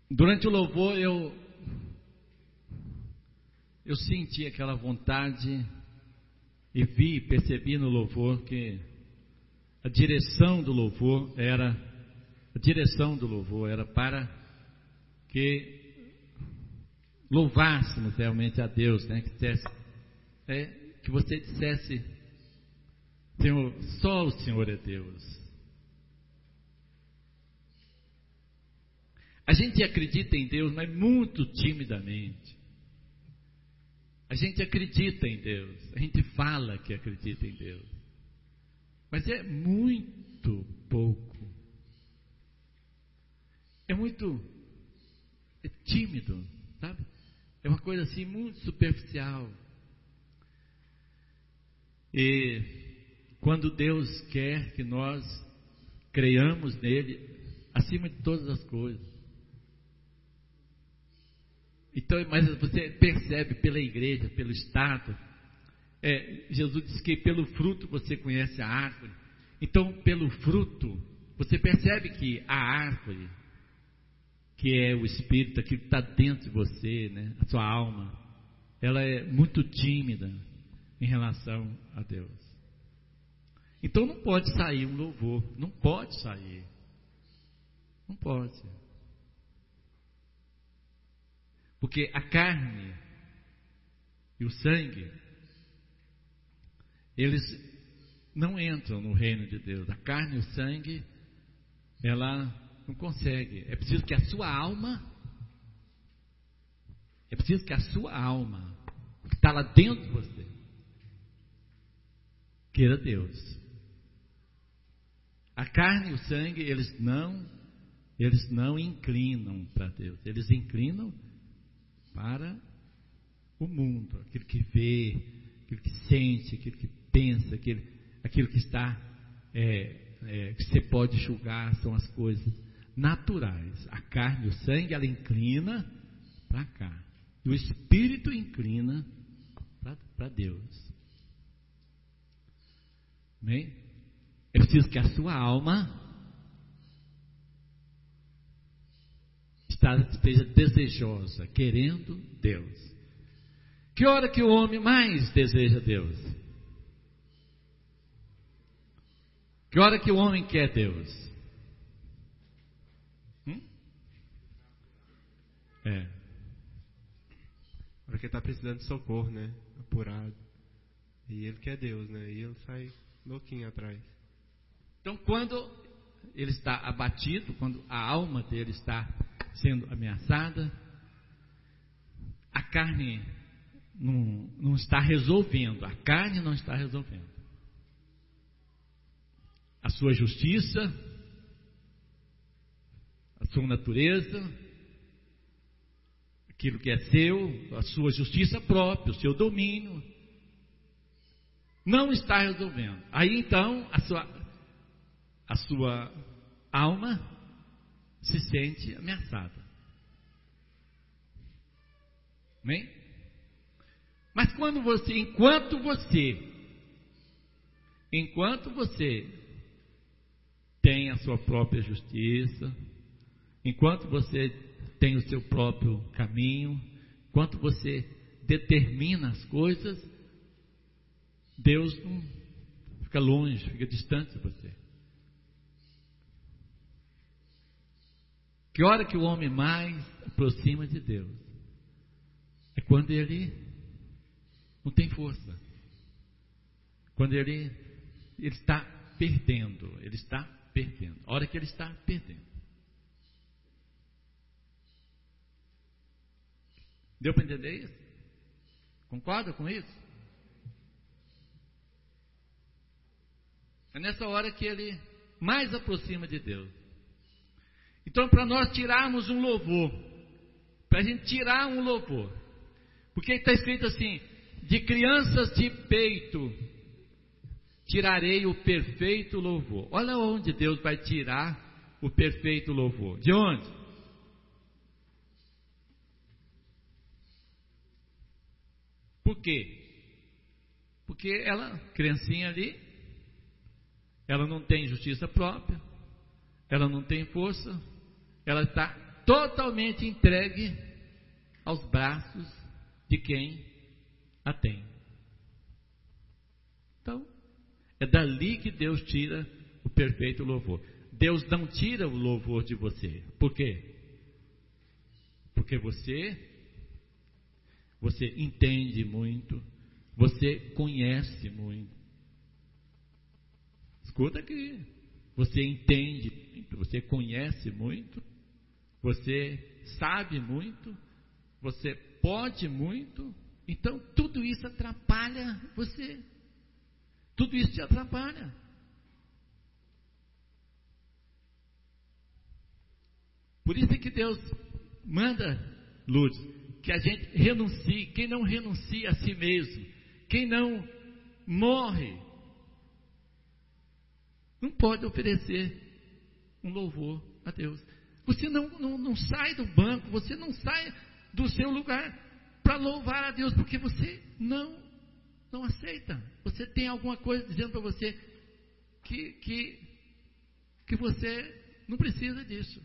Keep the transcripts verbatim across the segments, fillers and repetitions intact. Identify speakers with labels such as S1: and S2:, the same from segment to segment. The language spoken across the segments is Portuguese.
S1: Durante o louvor eu eu senti aquela vontade e vi, percebi no louvor que a direção do louvor era a direção do louvor era para que louvássemos realmente a Deus, né? Que dissesse, é, que você dissesse, Senhor, só o Senhor é Deus. A gente acredita em Deus, mas muito timidamente. A gente acredita em Deus, a gente fala que acredita em Deus, mas é muito pouco. É muito é tímido, sabe? É uma coisa assim muito superficial. E quando Deus quer que nós creiamos nele acima de todas as coisas. Então, mas você percebe pela igreja, pelo Estado, é, Jesus disse que pelo fruto você conhece a árvore. Então, pelo fruto, você percebe que a árvore, que é o Espírito, aquilo que está dentro de você, né, a sua alma, ela é muito tímida em relação a Deus. Então não pode sair um louvor, não pode sair, não pode. Porque a carne e o sangue, eles não entram no reino de Deus. A carne e o sangue, ela não consegue. É preciso que a sua alma, é preciso que a sua alma, que está lá dentro de você, queira Deus. A carne e o sangue, eles não, eles não inclinam para Deus. Eles inclinam para o mundo, aquilo que vê, aquilo que sente, aquilo que pensa, aquilo, aquilo que está, é, é, que você pode julgar, são as coisas naturais. A carne e o sangue, ela inclina para cá, e o Espírito inclina para Deus. Amém? É preciso que a sua alma esteja desejosa, querendo Deus. Que hora que o homem mais deseja Deus? Que hora que o homem quer Deus? Hum? É.
S2: A hora que ele está precisando de socorro, né? Apurado. E ele quer Deus, né? E ele sai louquinho atrás.
S1: Então, quando ele está abatido, quando a alma dele está sendo ameaçada, a carne não, não está resolvendo, a carne não está resolvendo. A sua justiça, a sua natureza, aquilo que é seu, a sua justiça própria, o seu domínio, não está resolvendo. Aí então a sua, a sua alma se sente ameaçada. Amém? Mas quando você, enquanto você, enquanto você tem a sua própria justiça, enquanto você tem o seu próprio caminho, enquanto você determina as coisas, Deus não fica longe, fica distante de você. Que hora que o homem mais aproxima de Deus? É quando ele não tem força. Quando ele, ele está perdendo. Ele está perdendo. A hora que ele está perdendo. Deu para entender isso? Concorda com isso? É nessa hora que ele mais aproxima de Deus. Então, para nós tirarmos um louvor, para a gente tirar um louvor, porque está escrito assim: de crianças de peito tirarei o perfeito louvor. Olha onde Deus vai tirar o perfeito louvor. De onde? Por quê? Porque ela, criancinha ali, ela não tem justiça própria, ela não tem força, ela está totalmente entregue aos braços de quem a tem. Então, é dali que Deus tira o perfeito louvor. Deus não tira o louvor de você. Por quê? Porque você, você entende muito, você conhece muito. Escuta aqui. Você entende muito, você conhece muito, você sabe muito, você pode muito. Então, tudo isso atrapalha você. Tudo isso te atrapalha. Por isso é que Deus manda, Lourdes, que a gente renuncie. Quem não renuncia a si mesmo, quem não morre, não pode oferecer um louvor a Deus. Você não, não, não sai do banco, você não sai do seu lugar para louvar a Deus, porque você não, não aceita. Você tem alguma coisa dizendo para você que, que, que você não precisa disso.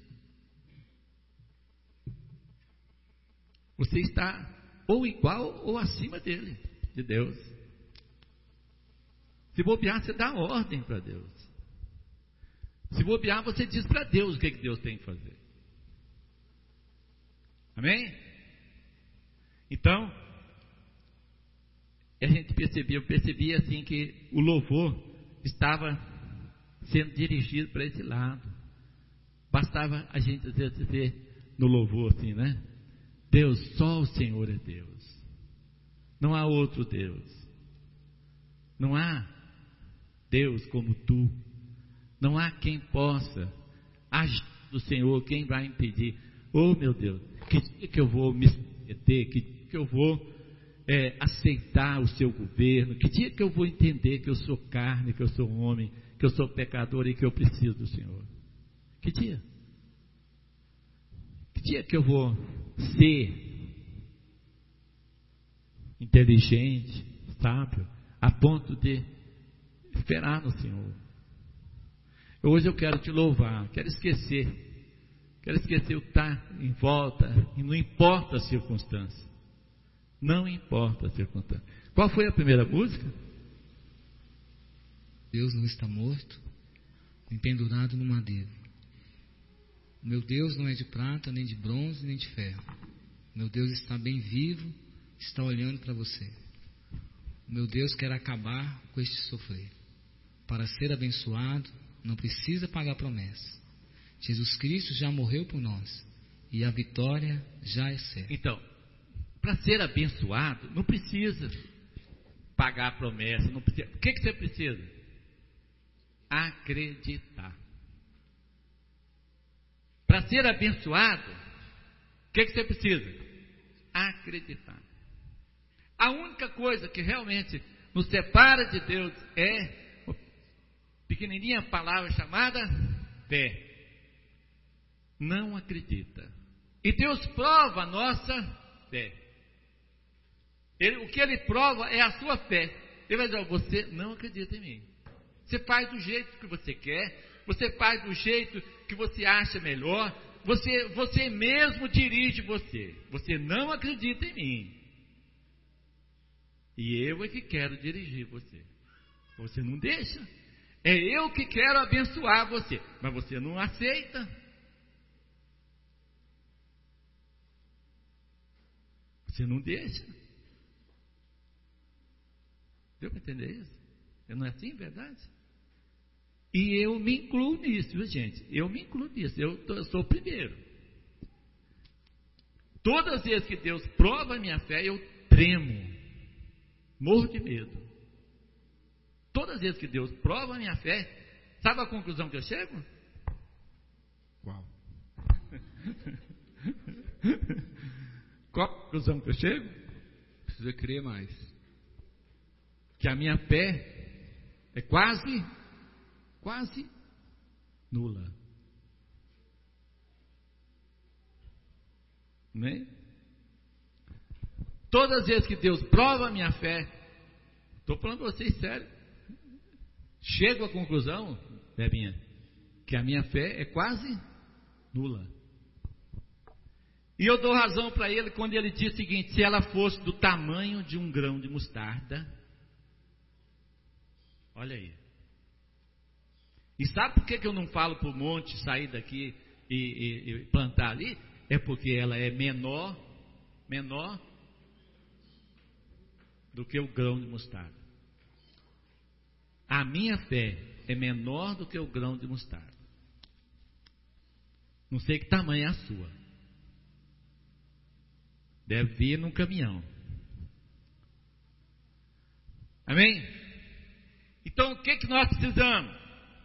S1: Você está ou igual ou acima dele, de Deus. Se bobear, você dá ordem para Deus. Se bobear, você diz para Deus o que, que Deus tem que fazer. Amém? Então, a gente percebia, eu percebi assim que o louvor estava sendo dirigido para esse lado. Bastava a gente às vezes ver no louvor assim, né? Deus, só o Senhor é Deus. Não há outro Deus. Não há Deus como tu. Não há quem possa agir do Senhor, quem vai impedir. Oh meu Deus, que dia que eu vou me submeter, que dia que eu vou é, aceitar o seu governo, que dia que eu vou entender que eu sou carne, que eu sou homem, que eu sou pecador e que eu preciso do Senhor. Que dia? Que dia que eu vou ser inteligente, sábio, a ponto de esperar no Senhor? Hoje eu quero te louvar, quero esquecer, quero esquecer o que está em volta, e não importa a circunstância, não importa a circunstância. Qual foi a primeira música?
S3: Deus não está morto, nem pendurado no madeiro. O meu Deus não é de prata, nem de bronze, nem de ferro. O meu Deus está bem vivo, está olhando para você. O meu Deus quer acabar com este sofrer. Para ser abençoado, não precisa pagar promessa. Jesus Cristo já morreu por nós e a vitória já é certa.
S1: Então, para ser abençoado, não precisa pagar promessa. Não precisa. O que, que você precisa? Acreditar. Para ser abençoado, o que, que você precisa? Acreditar. A única coisa que realmente nos separa de Deus é uma pequenininha palavra chamada fé. Não acredita. E Deus prova a nossa fé. Ele, o que Ele prova é a sua fé. Ele vai dizer, você não acredita em mim. Você faz do jeito que você quer, você faz do jeito que você acha melhor, você, você mesmo dirige você. Você não acredita em mim. E eu é que quero dirigir você. Você não deixa. É eu que quero abençoar você, mas você não aceita. Você não deixa. Deu para entender isso? Não é assim, verdade? E eu me incluo nisso, viu, gente? Eu me incluo nisso. Eu, tô, eu sou o primeiro. Todas as vezes que Deus prova a minha fé, eu tremo. Morro de medo. Todas as vezes que Deus prova a minha fé, sabe a conclusão que eu chego?
S2: Qual?
S1: Qual a conclusão que eu chego?
S2: Precisa crer mais.
S1: Que a minha fé é quase, quase nula. Né? Todas as vezes que Deus prova a minha fé, estou falando para vocês sério, chego à conclusão, Bebinha, que a minha fé é quase nula. E eu dou razão para ele quando ele diz o seguinte: se ela fosse do tamanho de um grão de mostarda. Olha aí. E sabe por que, que eu não falo para o monte sair daqui e, e, e plantar ali? É porque ela é menor, menor do que o grão de mostarda. A minha fé é menor do que o grão de mostarda. Não sei que tamanho é a sua. Deve vir num caminhão. Amém? Então o que, que nós precisamos?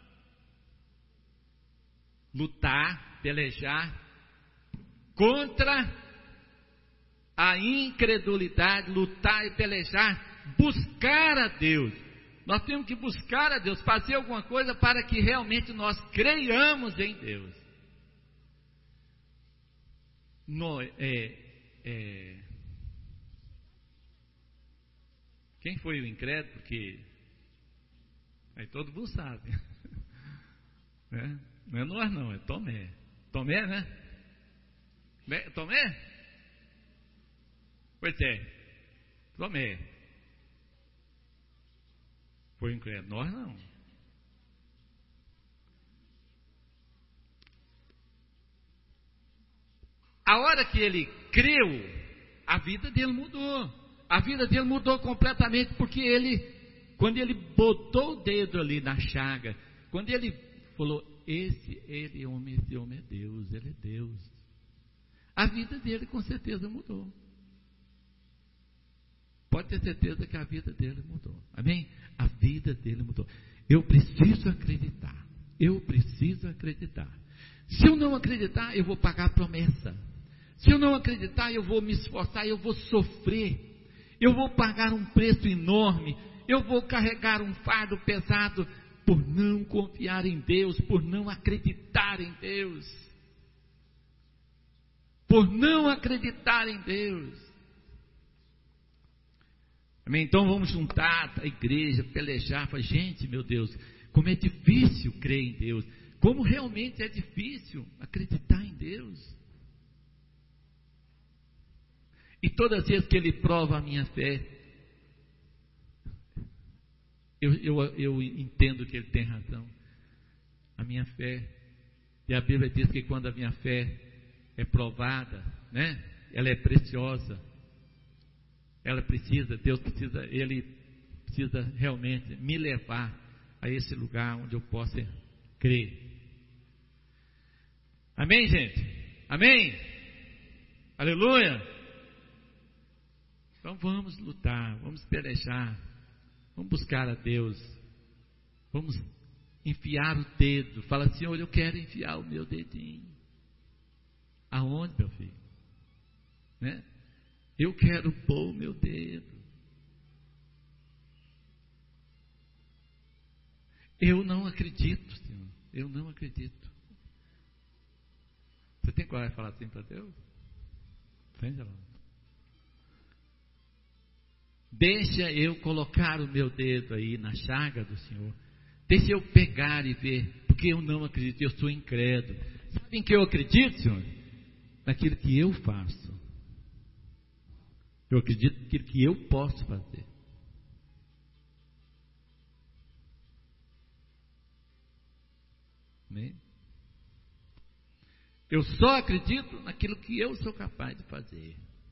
S1: Lutar, pelejar contra a incredulidade, lutar e pelejar, buscar a Deus. Nós temos que buscar a Deus, fazer alguma coisa para que realmente nós creiamos em Deus. No, é, é, quem foi o incrédulo? Porque aí todo mundo sabe, né? Não é nós não, é Tomé. Tomé, né? Tomé? Pois é, Tomé. Foi incrédulo, nós não. A hora que ele creu, a vida dele mudou. A vida dele mudou completamente, porque ele, quando ele botou o dedo ali na chaga, quando ele falou, esse, ele, homem, esse homem é Deus, ele é Deus. A vida dele com certeza mudou. Pode ter certeza que a vida dele mudou. Amém? A vida dele mudou. Eu preciso acreditar. Eu preciso acreditar. Se eu não acreditar, eu vou pagar a promessa. Se eu não acreditar, eu vou me esforçar, eu vou sofrer. Eu vou pagar um preço enorme. Eu vou carregar um fardo pesado por não confiar em Deus, por não acreditar em Deus. Por não acreditar em Deus. Amém? Então vamos juntar a igreja, pelejar, falar, gente, meu Deus, como é difícil crer em Deus, como realmente é difícil acreditar em Deus. E todas as vezes que Ele prova a minha fé, eu, eu, eu entendo que Ele tem razão. A minha fé, e a Bíblia diz que quando a minha fé é provada, né, ela é preciosa. Ela precisa, Deus precisa, Ele precisa realmente me levar a esse lugar onde eu possa crer. Amém, gente? Amém? Aleluia? Então vamos lutar, vamos pelejar, vamos buscar a Deus, vamos enfiar o dedo. Fala, Senhor, eu quero enfiar o meu dedinho. Aonde, meu filho? Né? Eu quero pôr o meu dedo. Eu não acredito, Senhor. Eu não acredito. Você tem coragem de falar assim para Deus? Vem, lá. Deixa eu colocar o meu dedo aí na chaga do Senhor. Deixa eu pegar e ver. Porque eu não acredito, eu sou incrédulo. Sabe em que eu acredito, Senhor? Naquilo que eu faço. Eu acredito naquilo que eu posso fazer. Amém? Eu só acredito naquilo que eu sou capaz de fazer.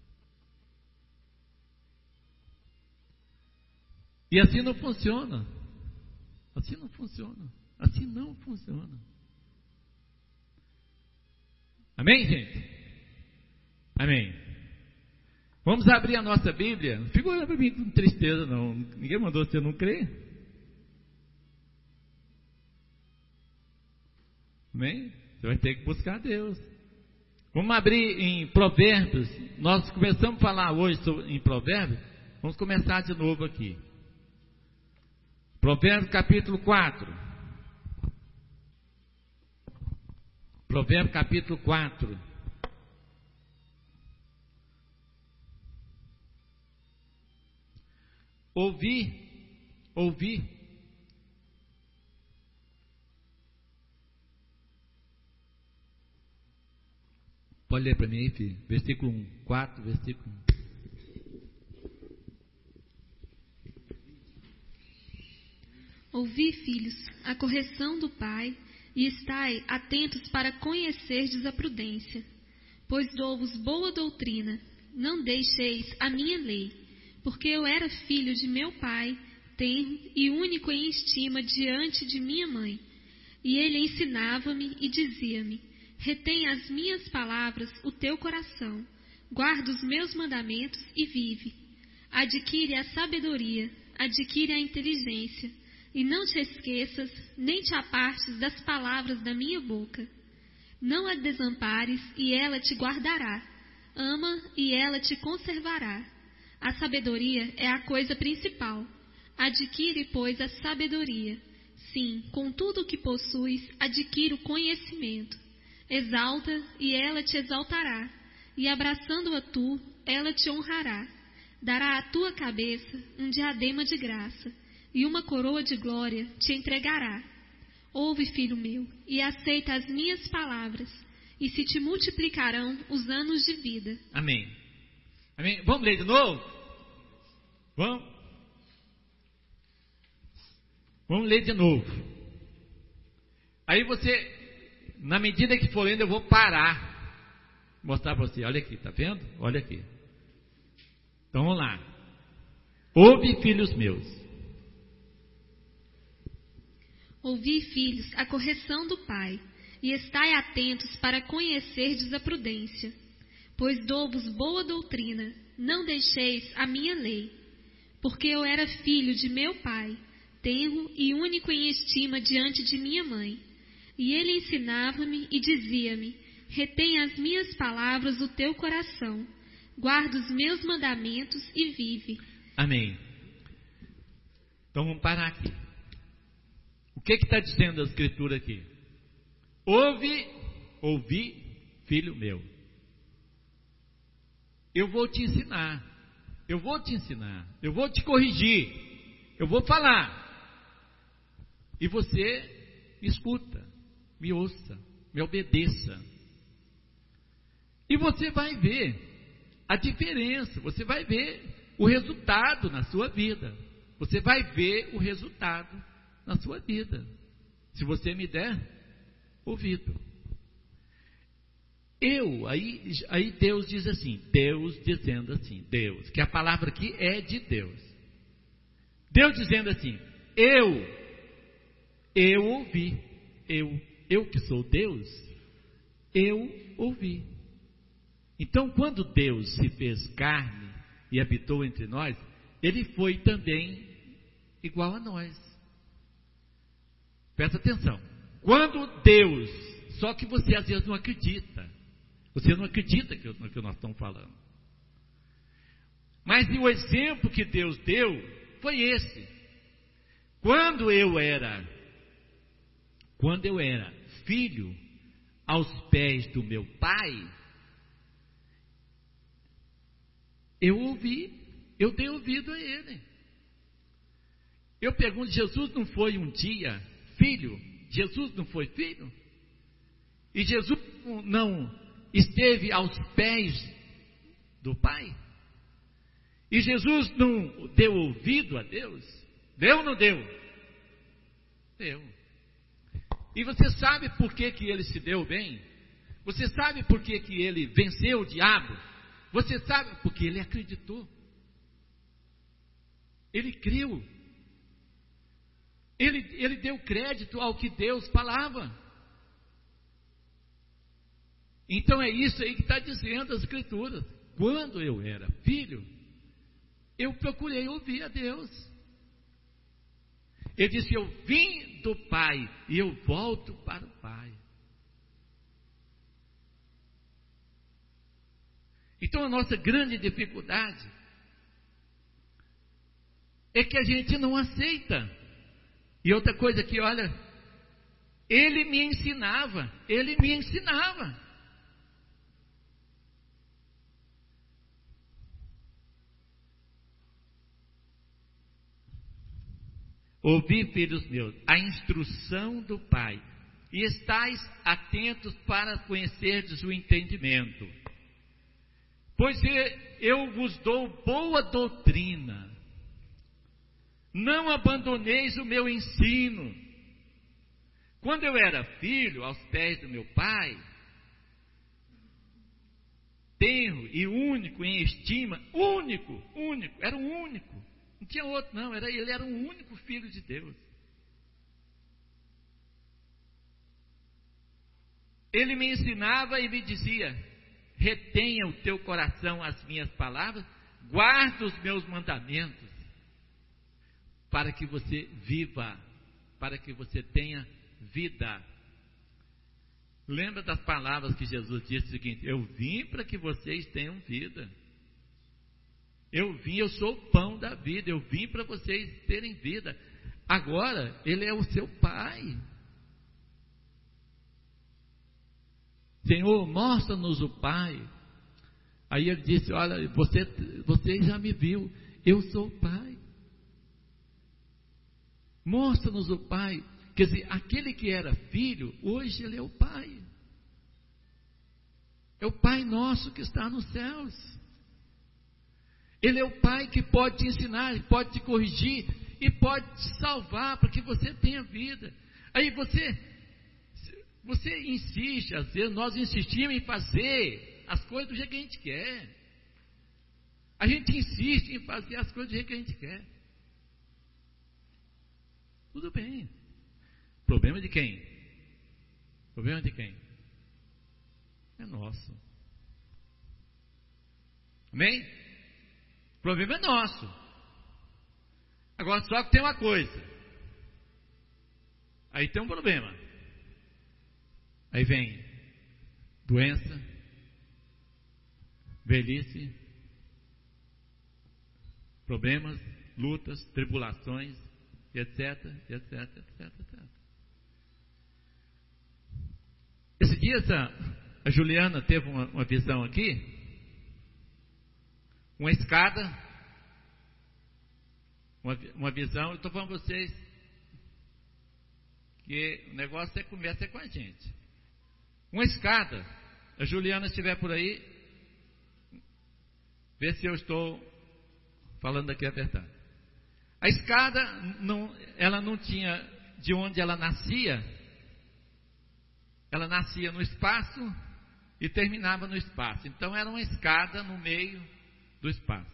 S1: E assim não funciona. Assim não funciona. Assim não funciona. Amém, gente? Amém. Vamos abrir a nossa Bíblia. Não fica olhando para mim com tristeza, não. Ninguém mandou você não crer. Amém? Você vai ter que buscar Deus. Vamos abrir em Provérbios. Nós começamos a falar hoje sobre, em Provérbios. Vamos começar de novo aqui. Provérbios capítulo quatro. Provérbios capítulo quatro. Ouvi, ouvi. Pode ler para mim aí, filho. Versículo um, quatro, versículo um.
S4: Ouvi, filhos, a correção do Pai, e estai atentos para conhecerdes a prudência. Pois dou-vos boa doutrina, não deixeis a minha lei, porque eu era filho de meu pai, tenro e único em estima diante de minha mãe. E ele ensinava-me e dizia-me: retém as minhas palavras o teu coração, guarda os meus mandamentos e vive. Adquire a sabedoria, adquire a inteligência, e não te esqueças, nem te apartes das palavras da minha boca. Não a desampares, e ela te guardará. Ama, e ela te conservará. A sabedoria é a coisa principal. Adquire, pois, a sabedoria. Sim, com tudo o que possuis, adquire o conhecimento. Exalta, e ela te exaltará. E abraçando-a tu, ela te honrará. Dará à tua cabeça um diadema de graça, e uma coroa de glória te entregará. Ouve, filho meu, e aceita as minhas palavras, e se te multiplicarão os anos de vida.
S1: Amém. Amém. Vamos ler de novo? Vamos? Vamos ler de novo. Aí você, na medida que for lendo, eu vou parar. Mostrar para você. Olha aqui, tá vendo? Olha aqui. Então vamos lá. Ouve, filhos meus.
S4: Ouvi, filhos, a correção do Pai, e estai atentos para conhecerdes a prudência. Pois dou-vos boa doutrina, não deixeis a minha lei. Porque eu era filho de meu pai, tenro e único em estima diante de minha mãe. E ele ensinava-me e dizia-me: retém as minhas palavras o teu coração, guarda os meus mandamentos e vive.
S1: Amém. Então vamos parar aqui. O que está dizendo a Escritura aqui? Ouve, ouvi, filho meu. Eu vou te ensinar. Eu vou te ensinar. Eu vou te corrigir. Eu vou falar. E você me escuta, me ouça, me obedeça. E você vai ver a diferença. Você vai ver o resultado na sua vida. Você vai ver o resultado na sua vida, se você me der ouvido. Eu, aí, aí Deus diz assim, Deus dizendo assim, Deus, que a palavra aqui é de Deus. Deus dizendo assim, eu, eu ouvi, eu, eu que sou Deus, eu ouvi. Então, quando Deus se fez carne e habitou entre nós, Ele foi também igual a nós. Presta atenção. Quando Deus, só que você às vezes não acredita. Você não acredita no que nós estamos falando. Mas o exemplo que Deus deu foi esse. Quando eu era, quando eu era filho aos pés do meu pai, eu ouvi, eu dei ouvido a ele. Eu pergunto, Jesus não foi um dia filho? Jesus não foi filho? E Jesus não esteve aos pés do Pai? E Jesus não deu ouvido a Deus? Deu ou não deu? Deu. E você sabe por que, que ele se deu bem? Você sabe por que, que ele venceu o diabo? Você sabe porque ele acreditou. Ele creu. Ele, ele deu crédito ao que Deus falava. Então é isso aí que está dizendo as Escrituras. Quando eu era filho, eu procurei ouvir a Deus. Ele disse, eu vim do Pai e eu volto para o Pai. Então a nossa grande dificuldade é que a gente não aceita. E outra coisa que, olha, ele me ensinava, ele me ensinava. Ouvi, filhos meus, a instrução do Pai. e estais atentos para conhecerdes o entendimento. Pois eu vos dou boa doutrina. Não abandoneis o meu ensino. Quando eu era filho, aos pés do meu pai, tenro e único em estima, único, único, era o único, não tinha outro não, era, ele era o único filho de Deus. Ele me ensinava e me dizia: retenha o teu coração as minhas palavras, guarda os meus mandamentos, para que você viva, para que você tenha vida. Lembra das palavras que Jesus disse o seguinte: eu vim para que vocês tenham vida. Eu vim, eu sou o pão da vida, eu vim para vocês terem vida. Agora, Ele é o seu Pai. Senhor, mostra-nos o Pai. Aí Ele disse: olha, você, você já me viu, eu sou o Pai. Mostra-nos o Pai. Quer dizer, aquele que era filho, hoje ele é o Pai. É o Pai nosso que está nos céus. Ele é o Pai que pode te ensinar, pode te corrigir e pode te salvar para que você tenha vida. Aí você, você insiste, às vezes nós insistimos em fazer as coisas do jeito que a gente quer. A gente insiste em fazer as coisas do jeito que a gente quer. Tudo bem. Problema de quem? Problema de quem? É nosso. Amém? O problema é nosso. Agora só que tem uma coisa. Aí tem um problema. Aí vem doença, velhice, problemas, lutas, tribulações, etc, etc, etc, etc. Esse dia essa, a Juliana teve uma, uma visão aqui, uma escada, uma, uma visão. Eu estou falando para vocês que o negócio é começa é com a gente. Uma escada. A Juliana estiver por aí, vê se eu estou falando aqui a verdade. A escada, não, ela não tinha de onde ela nascia. Ela nascia no espaço e terminava no espaço. Então era uma escada no meio do espaço.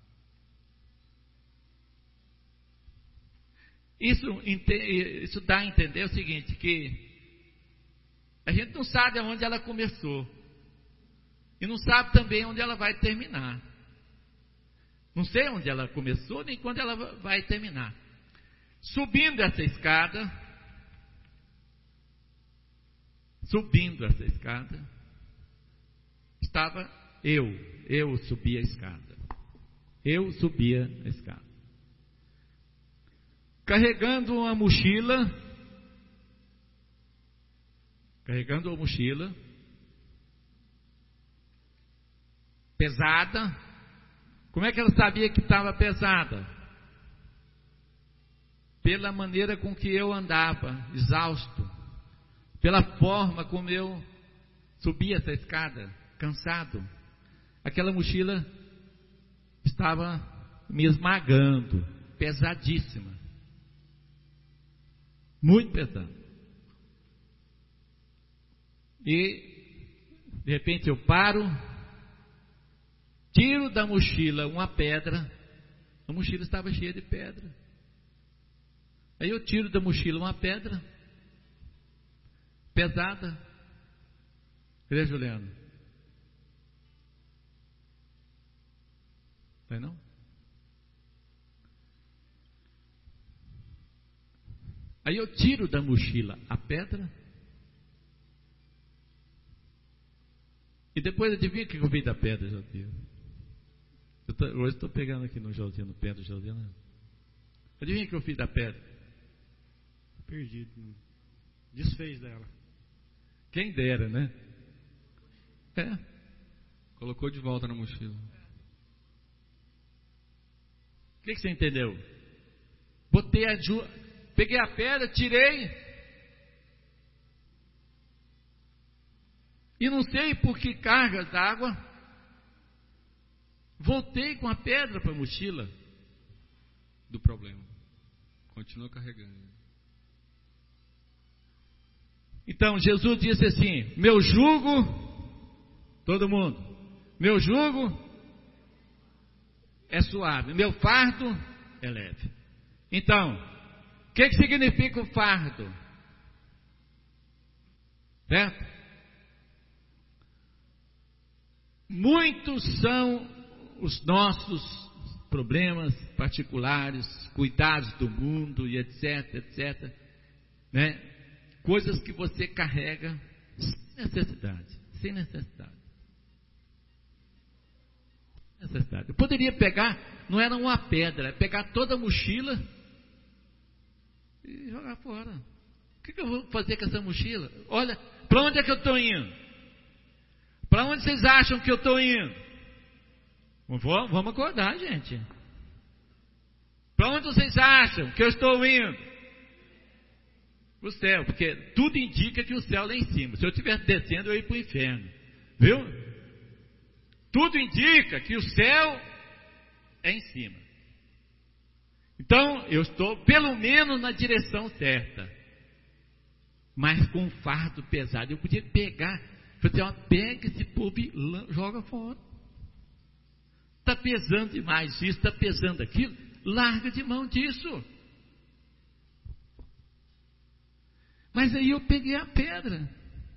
S1: Isso, isso dá a entender o seguinte, que a gente não sabe aonde ela começou. E não sabe também onde ela vai terminar. Não sei onde ela começou, nem quando ela vai terminar. Subindo essa escada... Subindo essa escada, estava eu, eu subia a escada, eu subia a escada, carregando uma mochila, carregando uma mochila, pesada. Como é que ela sabia que estava pesada? Pela maneira com que eu andava, exausto. Pela forma como eu subia essa escada, cansado. Aquela mochila estava me esmagando, pesadíssima. Muito pesada. E, de repente, eu paro, tiro da mochila uma pedra. A mochila estava cheia de pedra. Aí eu tiro da mochila uma pedra pesada. Cadê, Juliano? Vai não? Aí eu tiro da mochila a pedra. E depois adivinha o que eu vi da pedra, Josinho? Eu tô, hoje estou pegando aqui no Josinho, no pé do Josinho. Né? Adivinha o que eu fiz da pedra?
S2: Perdido. Desfez dela.
S1: Quem dera, né? É.
S5: Colocou de volta na mochila.
S1: O que, que você entendeu? Botei a ju... Peguei a pedra, tirei. E não sei por que cargas d'água, voltei com a pedra para a mochila
S5: Do problema. Continua carregando.
S1: Então Jesus disse assim: meu jugo, todo mundo, meu jugo é suave, meu fardo é leve. Então, o que, que significa o fardo? Certo? Muitos são os nossos problemas particulares, cuidados do mundo e etc, etc, né? Coisas que você carrega sem necessidade, sem necessidade. necessidade. Eu poderia pegar, não era uma pedra, é pegar toda a mochila e jogar fora. O que, que eu vou fazer com essa mochila? Olha, para onde é que eu estou indo? Para onde vocês acham que eu estou indo? Vamos, vamos acordar, gente. Para onde vocês acham que eu estou indo? Para o céu, porque tudo indica que o céu é lá em cima. Se eu estivesse descendo, eu ia para o inferno. Viu? Tudo indica que o céu é em cima. Então, eu estou pelo menos na direção certa. Mas com um fardo pesado. Eu podia pegar, fazer uma pega esse povo e joga fora. Está pesando demais isso, está pesando aquilo. Larga de mão disso. Mas aí eu peguei a pedra.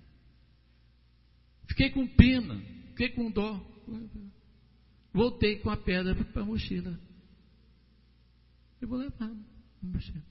S1: Fiquei com pena, fiquei com dó. Voltei com a pedra para a mochila. Eu vou levar a mochila.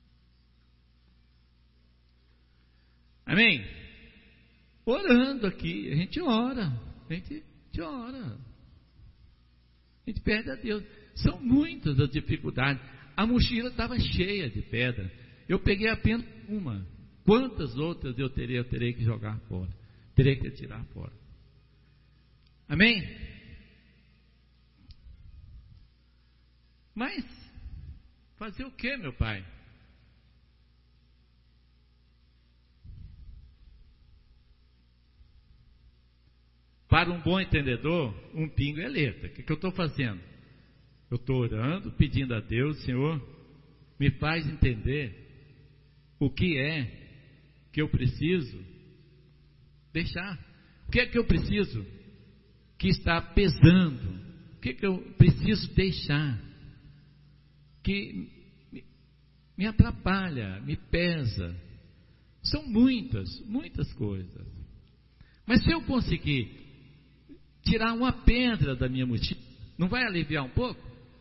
S1: Amém? Orando aqui, a gente ora, a gente, a gente ora. A gente pede a Deus. São muitas as dificuldades. A mochila estava cheia de pedra. Eu peguei apenas uma. Quantas outras eu teria, eu terei que jogar fora? Terei que tirar fora. Amém? Mas, fazer o que, meu pai? Para um bom entendedor, um pingo é letra. O que, que eu estou fazendo? Eu estou orando, pedindo a Deus: Senhor, me faz entender o que é que eu preciso deixar. O que é que eu preciso que está pesando? O que é que eu preciso deixar que me atrapalha, me pesa? São muitas, muitas coisas. Mas se eu conseguir tirar uma pedra da minha mochila, não vai aliviar um pouco?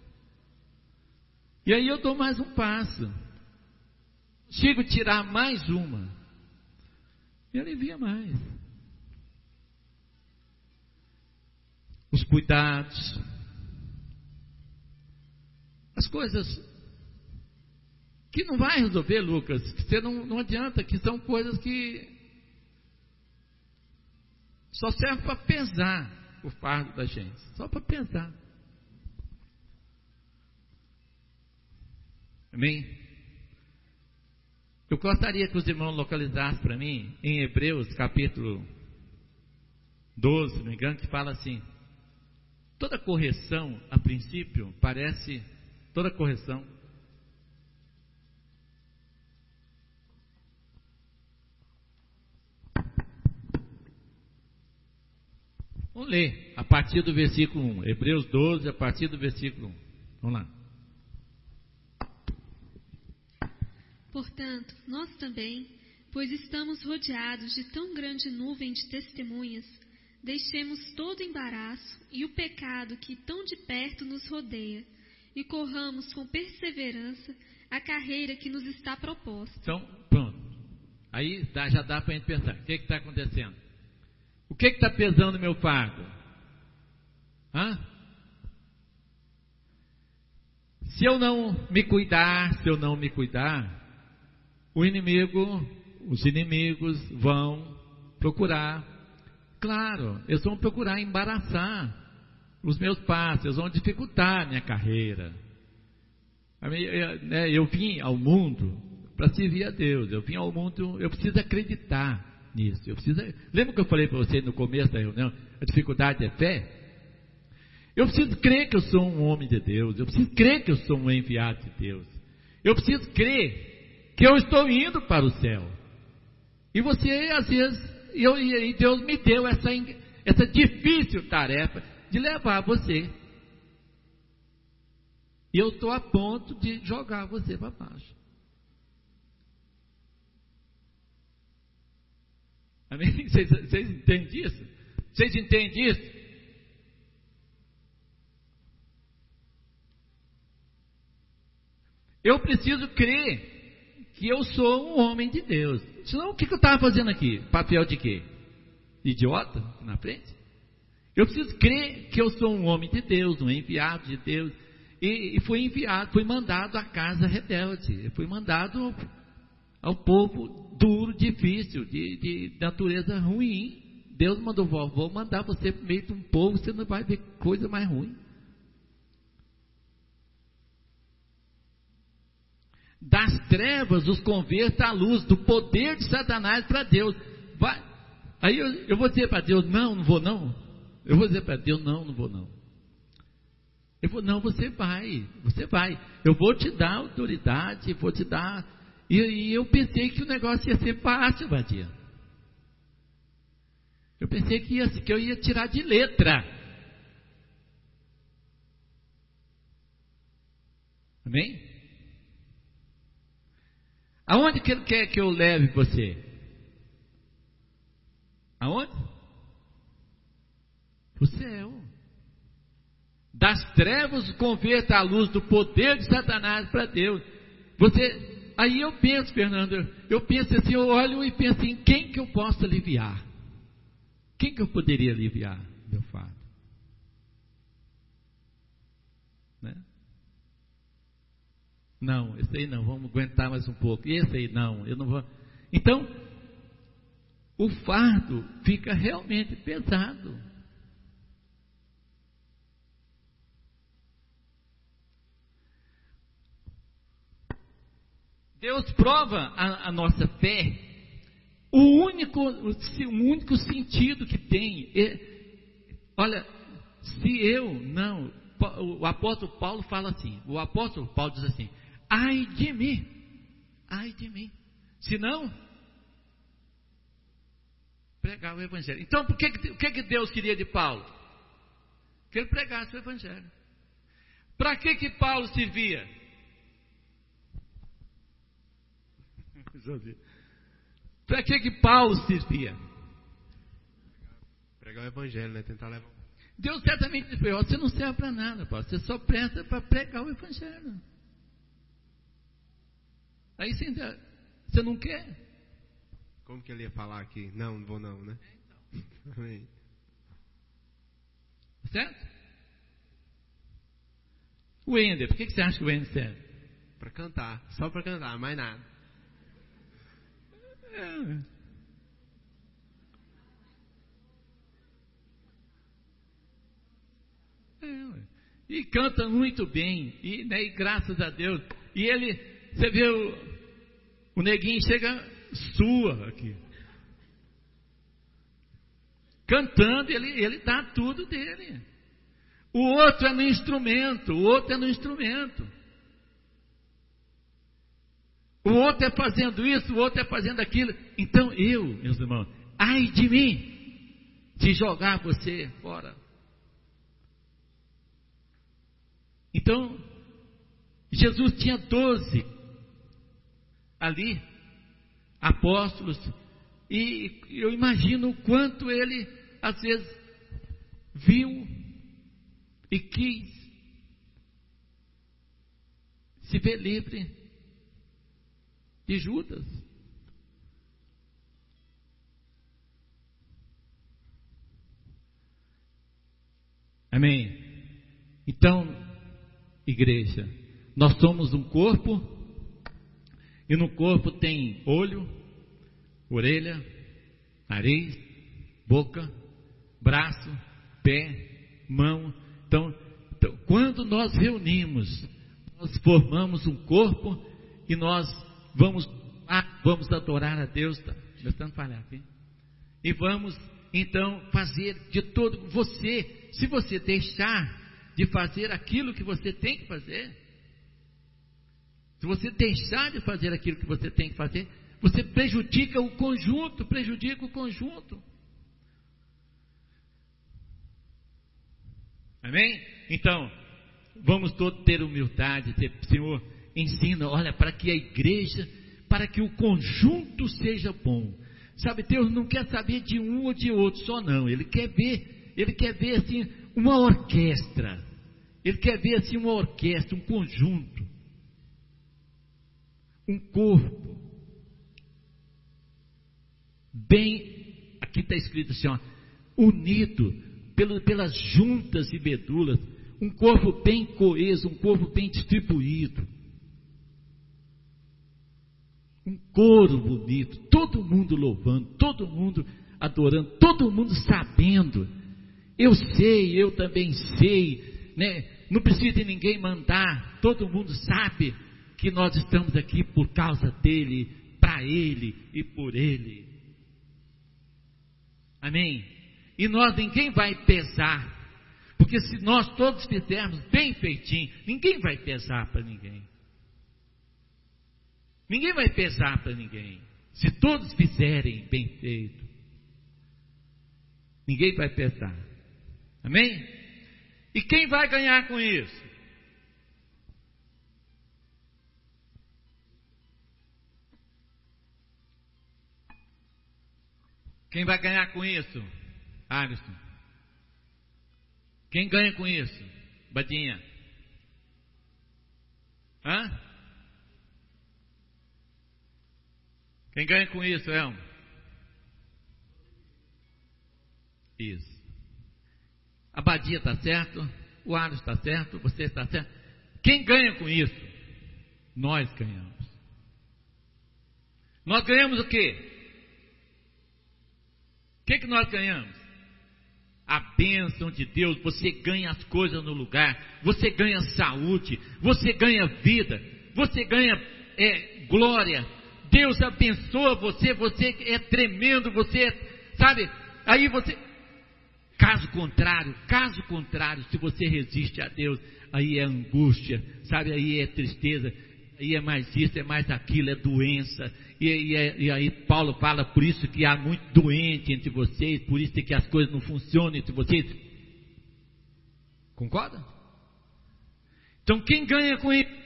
S1: E aí eu dou mais um passo. Chego a tirar mais uma. E alivia mais. Os cuidados. As coisas que não vai resolver, Lucas. Que você não, não adianta, que são coisas que só servem para pesar o fardo da gente. Só para pesar. Amém? Eu gostaria que os irmãos localizassem para mim, em Hebreus capítulo doze, se não me engano, que fala assim: toda correção, a princípio, parece, toda correção, vamos ler, a partir do versículo um, Hebreus doze, a partir do versículo um, vamos lá.
S4: Portanto, nós também, pois estamos rodeados de tão grande nuvem de testemunhas, deixemos todo embaraço e o pecado que tão de perto nos rodeia, e corramos com perseverança a carreira que nos está proposta.
S1: Então, pronto. Aí dá, já dá para a gente pensar, o que está acontecendo? O que está pesando no meu fardo? Hã? Se eu não me cuidar, se eu não me cuidar, o inimigo, os inimigos vão procurar, claro, eles vão procurar embaraçar os meus passos, eles vão dificultar a minha carreira. Eu vim ao mundo para servir a Deus, eu vim ao mundo, eu preciso acreditar nisso. Eu preciso, lembra que eu falei para você no começo da reunião? A dificuldade é fé? Eu preciso crer que eu sou um homem de Deus. Eu preciso crer que eu sou um enviado de Deus. Eu preciso crer que eu estou indo para o céu. E você, às vezes, eu, e Deus me deu essa, essa difícil tarefa de levar você. E eu estou a ponto de jogar você para baixo. Amém? Vocês, vocês entendem isso? Vocês entendem isso? Eu preciso crer que eu sou um homem de Deus. Senão, o que, que eu estava fazendo aqui? Papel de quê? Idiota? Na frente? Eu preciso crer que eu sou um homem de Deus, um enviado de Deus. E, e fui enviado, fui mandado à casa rebelde. Fui mandado ao povo duro, difícil, de, de natureza ruim. Deus mandou, vou mandar você para o meio de um povo, você não vai ver coisa mais ruim. Das trevas os converta à luz, do poder de Satanás para Deus. Vai. Aí eu, eu vou dizer para Deus, não, não vou não. Eu vou dizer para Deus, não, não vou não. Eu vou, não, você vai, você vai. Eu vou te dar autoridade, vou te dar. E, e eu pensei que o negócio ia ser fácil, Badia. Eu pensei que, ia, que eu ia tirar de letra. Amém? Aonde que Ele quer que eu leve você? Aonde? Para o céu. Das trevas converta à luz do poder de Satanás para Deus. Você, aí eu penso, Fernando, eu penso assim, eu olho e penso em quem que eu posso aliviar? Quem que eu poderia aliviar meu fardo? Né? Não, esse aí não, vamos aguentar mais um pouco. Esse aí não, eu não vou. Então, o fardo fica realmente pesado. Deus prova a, a nossa fé. O único, o único sentido que tem é, olha, se eu não, o apóstolo Paulo fala assim, o apóstolo Paulo diz assim, ai de mim, ai de mim, se não, pregar o evangelho. Então, por que, o que, que Deus queria de Paulo? Que ele pregasse o evangelho. Para que que Paulo servia? Para que que Paulo servia?
S2: Pregar o evangelho, né? Tentar levar.
S1: Deus certamente disse, você não serve para nada, Paulo. Você só presta para pregar o evangelho. Aí você, você não quer?
S2: Como que ele ia falar aqui? Não, não vou não, né? Amém.
S1: Certo? O Ender, por que que você acha que o Ender serve?
S2: Para cantar, só para cantar, mais nada.
S1: É. É, e canta muito bem, e, né, e graças a Deus. E ele, você vê o, o neguinho chega sua aqui, cantando, ele, ele dá tudo dele. O outro é no instrumento, o outro é no instrumento. O outro é fazendo isso, o outro é fazendo aquilo. Então eu, meus irmãos, ai de mim, se jogar você fora. Então, Jesus tinha doze ali, apóstolos, e eu imagino o quanto ele, às vezes, viu e quis se ver livre de Judas. Amém? Então, igreja, nós somos um corpo, e no corpo tem olho, orelha, nariz, boca, braço, pé, mão. Então, então quando nós reunimos, nós formamos um corpo e nós vamos, ah, vamos adorar a Deus. Está começando a falhar aqui. E vamos, então, fazer de todo... Você, se você deixar de fazer aquilo que você tem que fazer, se você deixar de fazer aquilo que você tem que fazer, você prejudica o conjunto, prejudica o conjunto. Amém? Então, vamos todos ter humildade, ter, Senhor, ensina, olha, para que a igreja, para que o conjunto seja bom. Sabe, Deus não quer saber de um ou de outro só não, Ele quer ver, Ele quer ver assim, uma orquestra, Ele quer ver assim uma orquestra, um conjunto, um corpo, bem, aqui está escrito assim, ó, unido pelo, pelas juntas e medulas, um corpo bem coeso, um corpo bem distribuído, um coro bonito, todo mundo louvando, todo mundo adorando, todo mundo sabendo, eu sei, eu também sei, né? Não precisa de ninguém mandar, todo mundo sabe que nós estamos aqui por causa dele, para ele e por ele. Amém? E nós, ninguém vai pesar, porque se nós todos fizermos bem feitinho, ninguém vai pesar para ninguém. Ninguém vai pesar para ninguém. Se todos fizerem bem feito, ninguém vai pesar. Amém? E quem vai ganhar com isso? Quem vai ganhar com isso? Alisson. Quem ganha com isso? Badinha. Hã? Quem ganha com isso, Elmo? Isso. A Badia está certo, o Alisson está certo, você está certo. Quem ganha com isso? Nós ganhamos. Nós ganhamos o quê? O que, que nós ganhamos? A bênção de Deus. Você ganha as coisas no lugar, você ganha saúde, você ganha vida, você ganha é, glória. Deus abençoa você, você é tremendo, você é, sabe, aí você, caso contrário, caso contrário, se você resiste a Deus, aí é angústia, sabe, aí é tristeza, aí é mais isso, é mais aquilo, é doença, e, e, é, e aí Paulo fala, por isso que há muito doente entre vocês, por isso que as coisas não funcionam entre vocês. Concorda? Então quem ganha com isso?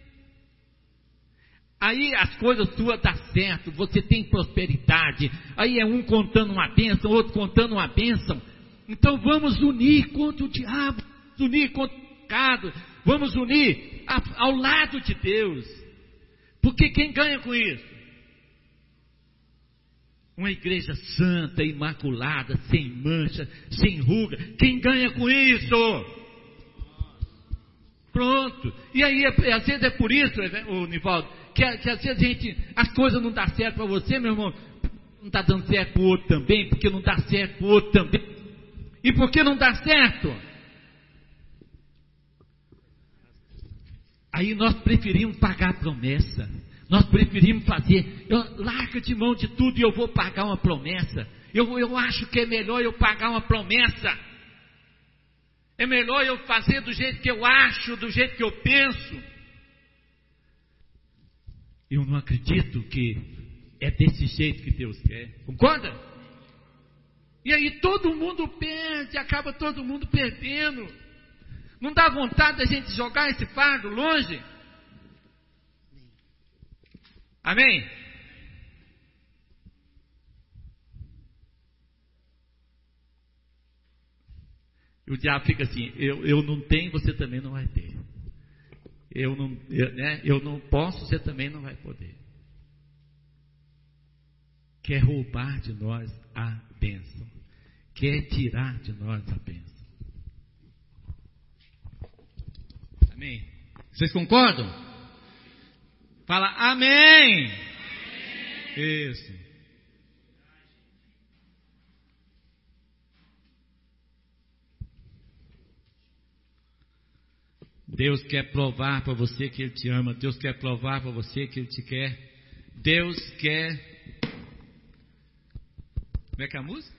S1: Aí as coisas suas dão certo, você tem prosperidade, aí é um contando uma bênção, outro contando uma bênção. Então vamos unir contra o diabo, vamos unir contra o pecado, vamos unir a, ao lado de Deus, porque quem ganha com isso? Uma igreja santa, imaculada, sem mancha, sem ruga, quem ganha com isso? Pronto, e aí às vezes é por isso, o Nivaldo, que, que às vezes a gente, as coisas não dão certo para você, meu irmão, não está dando certo para o outro também, porque não dá certo para o outro também. E por que não dá certo? Aí nós preferimos pagar a promessa, nós preferimos fazer, eu, larga de mão de tudo e eu vou pagar uma promessa, eu, eu acho que é melhor eu pagar uma promessa, é melhor eu fazer do jeito que eu acho, do jeito que eu penso. Eu não acredito que é desse jeito que Deus quer, concorda? E aí todo mundo perde, acaba todo mundo perdendo. Não dá vontade da gente jogar esse fardo longe? Amém? E o diabo fica assim, eu, eu não tenho, você também não vai ter. Eu não, eu, né, eu não posso, você também não vai poder. Quer roubar de nós a bênção. Quer tirar de nós a bênção. Amém? Vocês concordam? Fala amém. Amém. Isso. Deus quer provar para você que Ele te ama. Deus quer provar para você que Ele te quer. Deus quer Como é que é a música?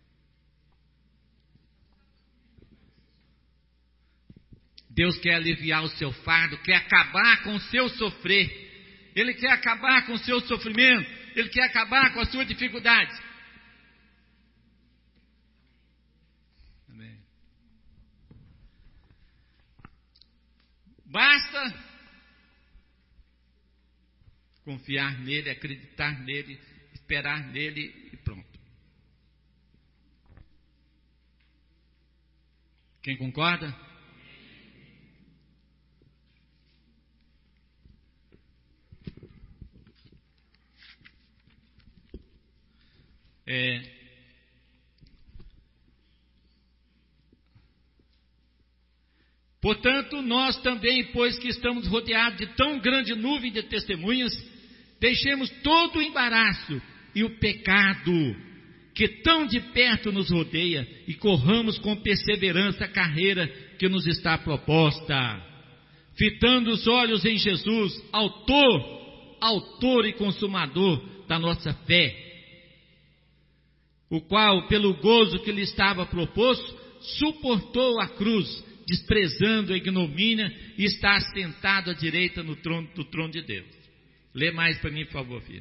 S1: Deus quer aliviar o seu fardo, quer acabar com o seu sofrer. Ele quer acabar com o seu sofrimento. Ele quer acabar com a sua dificuldade. Amém. Basta confiar nele, acreditar nele, esperar nele e pronto. Quem concorda? É, portanto, nós também, pois que estamos rodeados de tão grande nuvem de testemunhas, deixemos todo o embaraço e o pecado que tão de perto nos rodeia e corramos com perseverança a carreira que nos está proposta, fitando os olhos em Jesus, autor, autor e consumador da nossa fé, o qual, pelo gozo que lhe estava proposto, suportou a cruz, desprezando a ignomínia, e está assentado à direita no trono, do trono de Deus. Lê mais para mim, por favor, filha.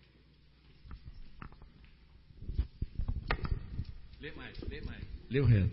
S1: Lê mais, lê mais. Lê o resto.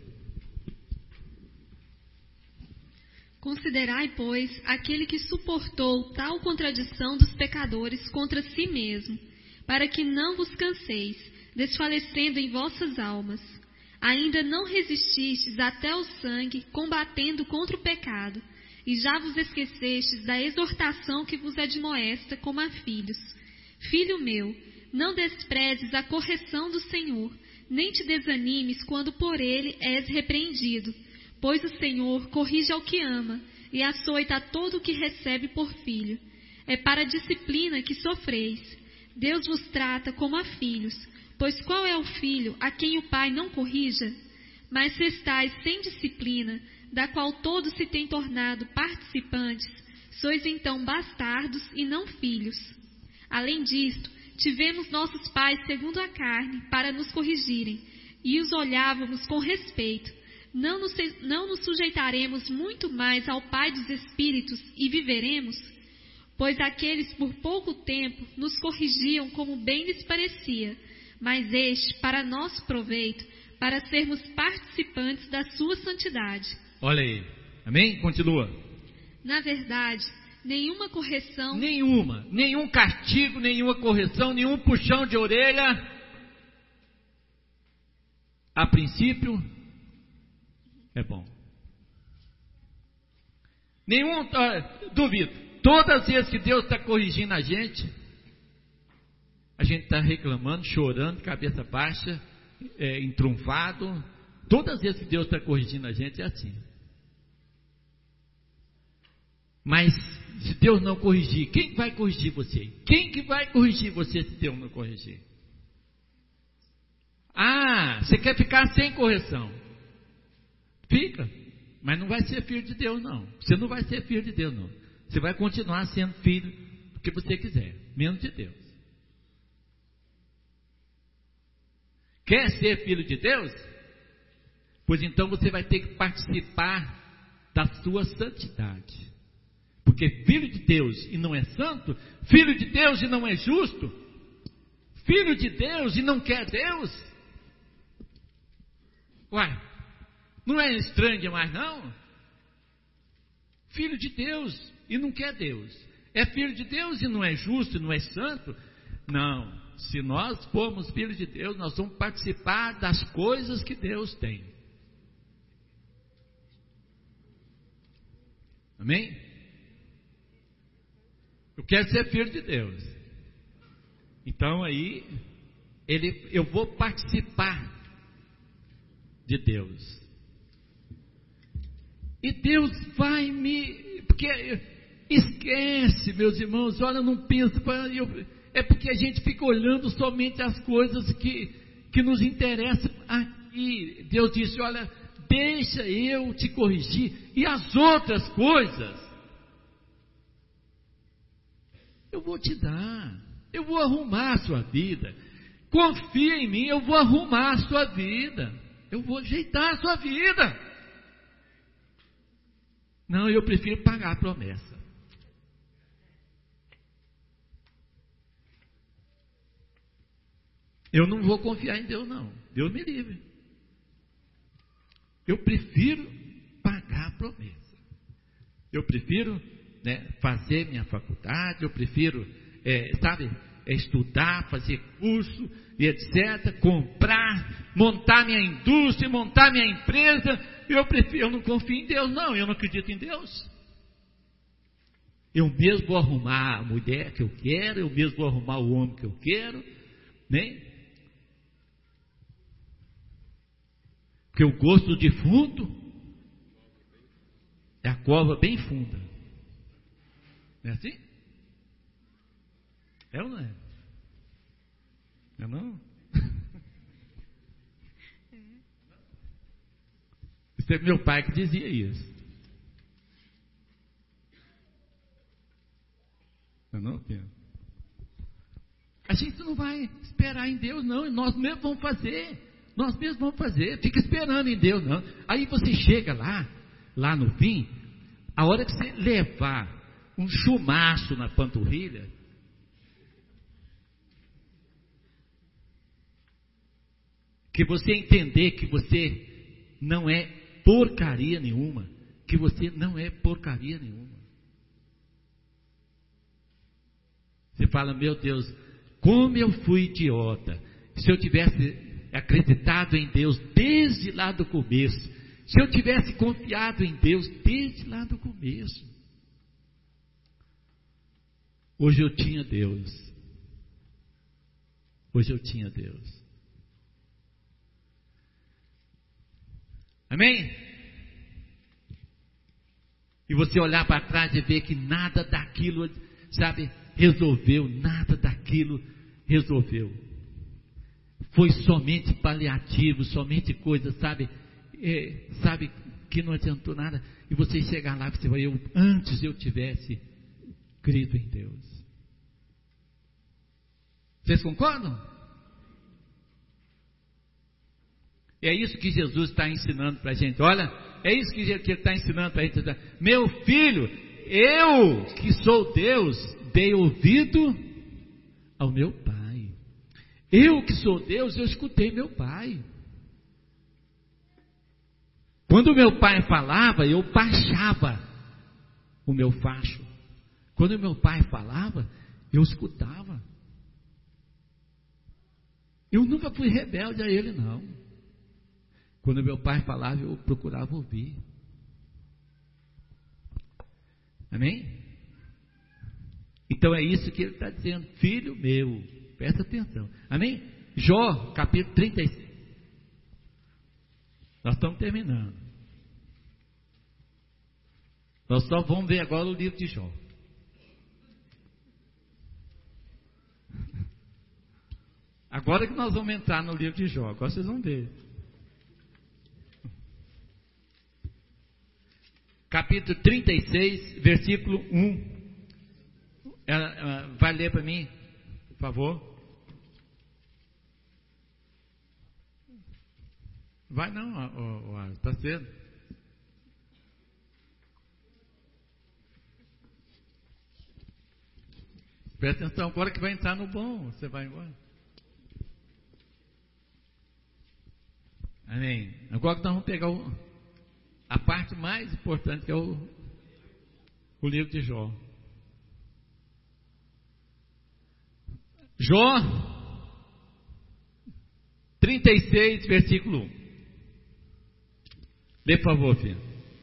S4: Considerai, pois, aquele que suportou tal contradição dos pecadores contra si mesmo, para que não vos canseis, desfalecendo em vossas almas. Ainda não resististes até ao sangue, combatendo contra o pecado, e já vos esquecestes da exortação que vos admoesta como a filhos. Filho meu, não desprezes a correção do Senhor, nem te desanimes quando por ele és repreendido, pois o Senhor corrige ao que ama, e açoita a todo o que recebe por filho. É para a disciplina que sofreis. Deus vos trata como a filhos. Pois qual é o filho a quem o pai não corrija? Mas se estáis sem disciplina, da qual todos se têm tornado participantes, sois então bastardos e não filhos. Além disto, tivemos nossos pais segundo a carne para nos corrigirem, e os olhávamos com respeito. Não nos, não nos sujeitaremos muito mais ao Pai dos Espíritos e viveremos? Pois aqueles por pouco tempo nos corrigiam como bem lhes parecia, mas este para nosso proveito, para sermos participantes da sua santidade.
S1: Olha aí, amém? Continua.
S4: Na verdade, nenhuma correção...
S1: Nenhuma, nenhum castigo, nenhuma correção, nenhum puxão de orelha, a princípio, é bom. Nenhum, uh, duvido, todas as vezes que Deus está corrigindo a gente, a gente está reclamando, chorando, cabeça baixa, é, entrunfado. Todas as vezes que Deus está corrigindo a gente é assim. Mas se Deus não corrigir, quem vai corrigir você? Quem que vai corrigir você se Deus não corrigir? Ah, você quer ficar sem correção? Fica, mas não vai ser filho de Deus não. Você não vai ser filho de Deus não. Você vai continuar sendo filho do que você quiser, menos de Deus. Quer ser filho de Deus? Pois então você vai ter que participar da sua santidade. Porque filho de Deus e não é santo, filho de Deus e não é justo, filho de Deus e não quer Deus, uai, não é estranho demais não? Filho de Deus e não quer Deus, é filho de Deus e não é justo, não é santo? Não. Se nós formos filhos de Deus, nós vamos participar das coisas que Deus tem. Amém? Eu quero ser filho de Deus. Então aí, ele, eu vou participar de Deus. E Deus vai me... Porque esquece, meus irmãos, olha, não pensa... Eu, é porque a gente fica olhando somente as coisas que, que nos interessam aqui. Deus disse, olha, deixa eu te corrigir. E as outras coisas, eu vou te dar. Eu vou arrumar a sua vida. Confia em mim, eu vou arrumar a sua vida. Eu vou ajeitar a sua vida. Não, eu prefiro pagar a promessa. Eu não vou confiar em Deus, não. Deus me livre. Eu prefiro pagar a promessa. Eu prefiro, né, fazer minha faculdade, eu prefiro, é, sabe, é estudar, fazer curso e etcétera, comprar, montar minha indústria, montar minha empresa. Eu prefiro, eu não confio em Deus, não, eu não acredito em Deus. Eu mesmo vou arrumar a mulher que eu quero, eu mesmo vou arrumar o homem que eu quero, né? Porque o gosto do defunto é a cova bem funda. Não é assim? É ou não é? É não? Isso é meu pai que dizia isso. Não, não, Pedro? A gente não vai esperar em Deus, não. Nós mesmos vamos fazer. Nós mesmos vamos fazer. Fica esperando em Deus, não. Aí você chega lá, lá no fim, a hora que você levar um chumaço na panturrilha, que você entender que você não é porcaria nenhuma, que você não é porcaria nenhuma. Você fala, meu Deus, como eu fui idiota. Se eu tivesse acreditado em Deus desde lá do começo, se eu tivesse confiado em Deus desde lá do começo, hoje eu tinha Deus. Hoje eu tinha Deus. Amém? E você olhar para trás e ver que nada daquilo, sabe, resolveu, nada daquilo resolveu. Foi somente paliativo, somente coisa, sabe, é, sabe, que não adiantou nada. E você chegar lá e você vai, eu, antes eu tivesse crido em Deus. Vocês concordam? É isso que Jesus está ensinando para a gente. Olha, é isso que ele está ensinando para a gente. Meu filho, eu que sou Deus, dei ouvido ao meu Pai. Eu que sou Deus, eu escutei meu Pai. Quando meu pai falava, eu baixava o meu facho. Quando meu pai falava, eu escutava. Eu nunca fui rebelde a ele, não. Quando meu pai falava, eu procurava ouvir. Amém? Então é isso que ele está dizendo, filho meu, presta atenção. Amém? Jó, capítulo trinta e seis. Nós estamos terminando. Nós só vamos ver agora o livro de Jó. Agora que nós vamos entrar no livro de Jó, agora vocês vão ver. Capítulo trinta e seis, versículo um. Ela, ela vai ler para mim, por favor. Vai não, está cedo. Presta atenção, agora que vai entrar no bom, você vai embora. Amém. Agora que nós vamos pegar o, a parte mais importante, que é o, o livro de Jó. Jó trinta e seis, versículo um. Dê por favor, filho.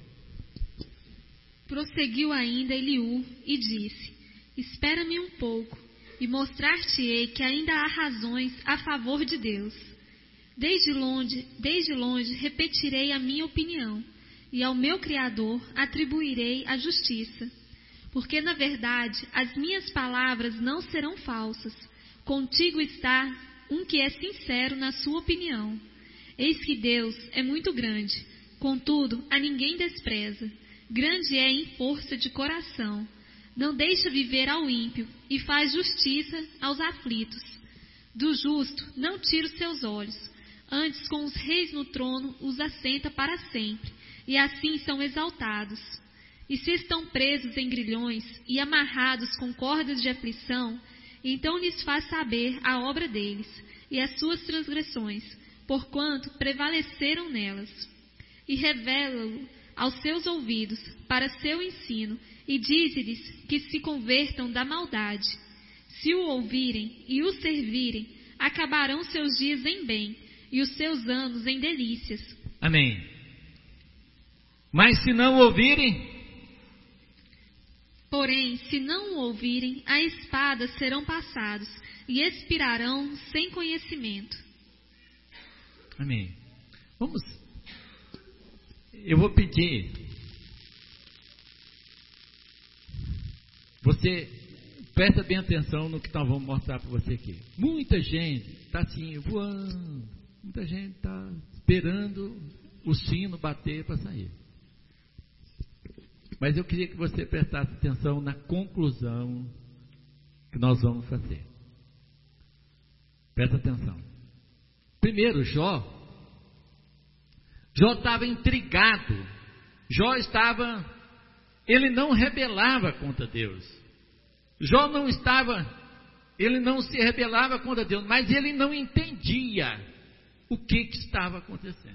S4: Prosseguiu ainda Eliú e disse: espera-me um pouco, e mostrar-te-ei que ainda há razões a favor de Deus. Desde longe, desde longe repetirei a minha opinião, e ao meu Criador atribuirei a justiça. Porque, na verdade, as minhas palavras não serão falsas. Contigo está um que é sincero na sua opinião. Eis que Deus é muito grande, contudo a ninguém despreza. Grande é em força de coração. Não deixa viver ao ímpio e faz justiça aos aflitos. Do justo não tira os seus olhos, antes com os reis no trono os assenta para sempre, e assim são exaltados. E se estão presos em grilhões e amarrados com cordas de aflição, então lhes faz saber a obra deles e as suas transgressões, porquanto prevaleceram nelas. E revela-o aos seus ouvidos para seu ensino, e diz-lhes que se convertam da maldade. Se o ouvirem e o servirem, acabarão seus dias em bem, e os seus anos em delícias.
S1: Amém. Mas se não ouvirem,
S4: porém, se não o ouvirem, a espada serão passados, e expirarão sem conhecimento.
S1: Amém. Vamos. Eu vou pedir. Você presta bem atenção no que nós vamos mostrar para você aqui. Muita gente está assim, voando. Muita gente está esperando o sino bater para sair. Mas eu queria que você prestasse atenção na conclusão que nós vamos fazer. Presta atenção. Primeiro, Jó. Jó estava intrigado. Jó estava... Ele não rebelava contra Deus. Jó não estava... Ele não se rebelava contra Deus, mas ele não entendia o que, que estava acontecendo.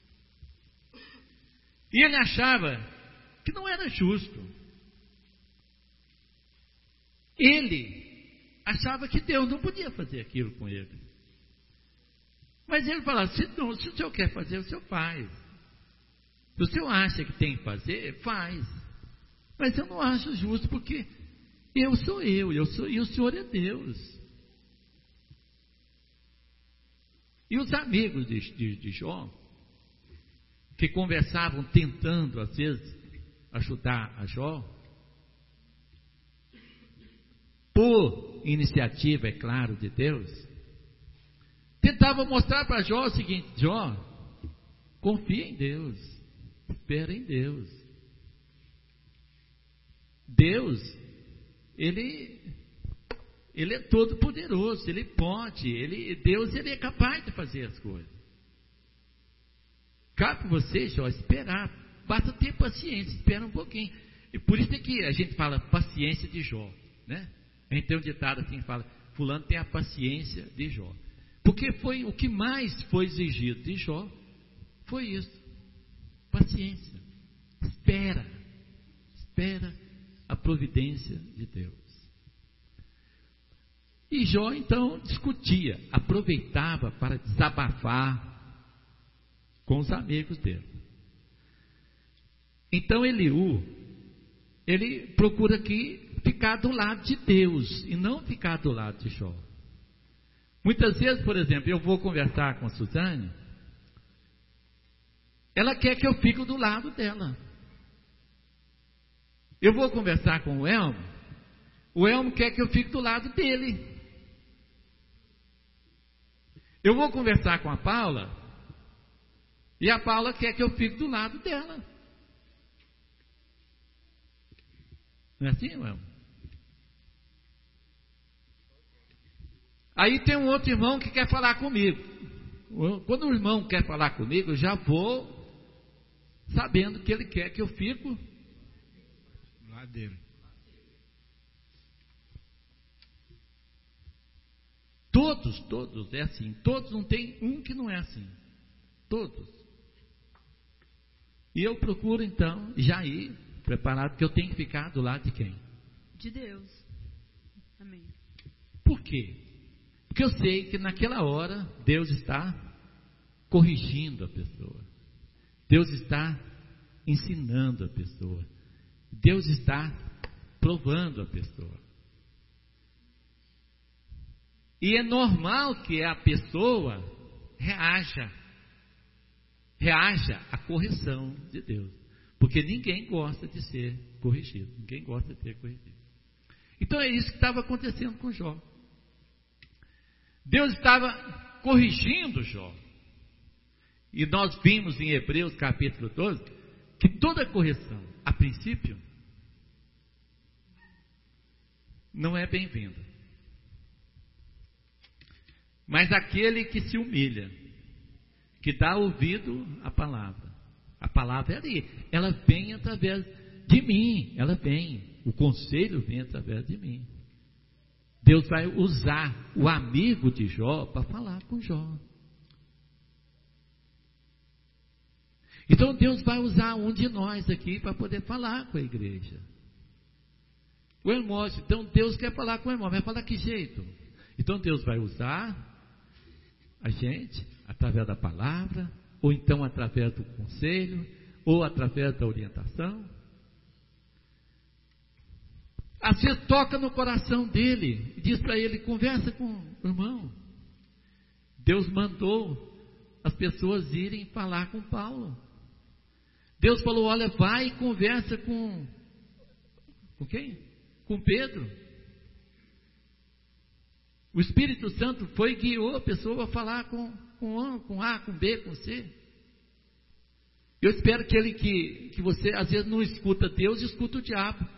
S1: E ele achava que não era justo. Ele achava que Deus não podia fazer aquilo com ele. Mas ele falava, se, não, se o senhor quer fazer, o senhor faz. Se o senhor acha que tem que fazer, faz. Mas eu não acho justo, porque eu sou eu, eu sou, e o senhor é Deus. E os amigos de, de, de Jó, que conversavam tentando, às vezes, ajudar a Jó, por iniciativa, é claro, de Deus, tentavam mostrar para Jó o seguinte: Jó, confia em Deus, espera em Deus. Deus, Ele, Ele é todo poderoso, Ele pode, ele, Deus ele é capaz de fazer as coisas. Cabe para você, Jó, esperar, basta ter paciência, espera um pouquinho. E por isso é que a gente fala paciência de Jó, né? A gente tem um ditado assim que fala, fulano tem a paciência de Jó. Porque foi o que mais foi exigido de Jó, foi isso, paciência, espera, espera a providência de Deus. E Jó então discutia, aproveitava para desabafar com os amigos dele. Então Eliú, ele procura aqui ficar do lado de Deus e não ficar do lado de Jó. Muitas vezes, por exemplo, eu vou conversar com a Suzane, ela quer que eu fique do lado dela. Eu vou conversar com o Elmo, o Elmo quer que eu fique do lado dele. Eu vou conversar com a Paula, e a Paula quer que eu fique do lado dela. Não é assim, Elmo? Aí tem um outro irmão que quer falar comigo. Quando o irmão quer falar comigo, eu já vou sabendo que ele quer que eu fico
S2: do lado dele.
S1: Todos, todos é assim. Todos, não tem um que não é assim. Todos. E eu procuro então já ir preparado, porque eu tenho que ficar do lado de quem?
S6: De Deus. Amém.
S1: Por quê? Porque eu sei que naquela hora Deus está corrigindo a pessoa. Deus está ensinando a pessoa. Deus está provando a pessoa. E é normal que a pessoa reaja. Reaja à correção de Deus. Porque ninguém gosta de ser corrigido. Ninguém gosta de ser corrigido. Então é isso que estava acontecendo com Jó. Deus estava corrigindo Jó. E nós vimos em Hebreus capítulo doze, que toda correção, a princípio, não é bem-vinda. Mas aquele que se humilha, que dá ouvido à palavra, a palavra é ali, ela vem através de mim, ela vem, o conselho vem através de mim. Deus vai usar o amigo de Jó para falar com Jó. Então Deus vai usar um de nós aqui para poder falar com a igreja. O Hermógenes, então Deus quer falar com o Hermógenes, vai falar que jeito? Então Deus vai usar a gente através da palavra, ou então através do conselho, ou através da orientação. Às vezes toca no coração dele e diz para ele, conversa com o irmão. Deus mandou as pessoas irem falar com Paulo. Deus falou, olha, vai e conversa com com quem? Com Pedro. O Espírito Santo foi e guiou a pessoa a falar com, com A, com A, com B, com C. Eu espero que ele que, que você às vezes não escuta Deus, escuta o diabo.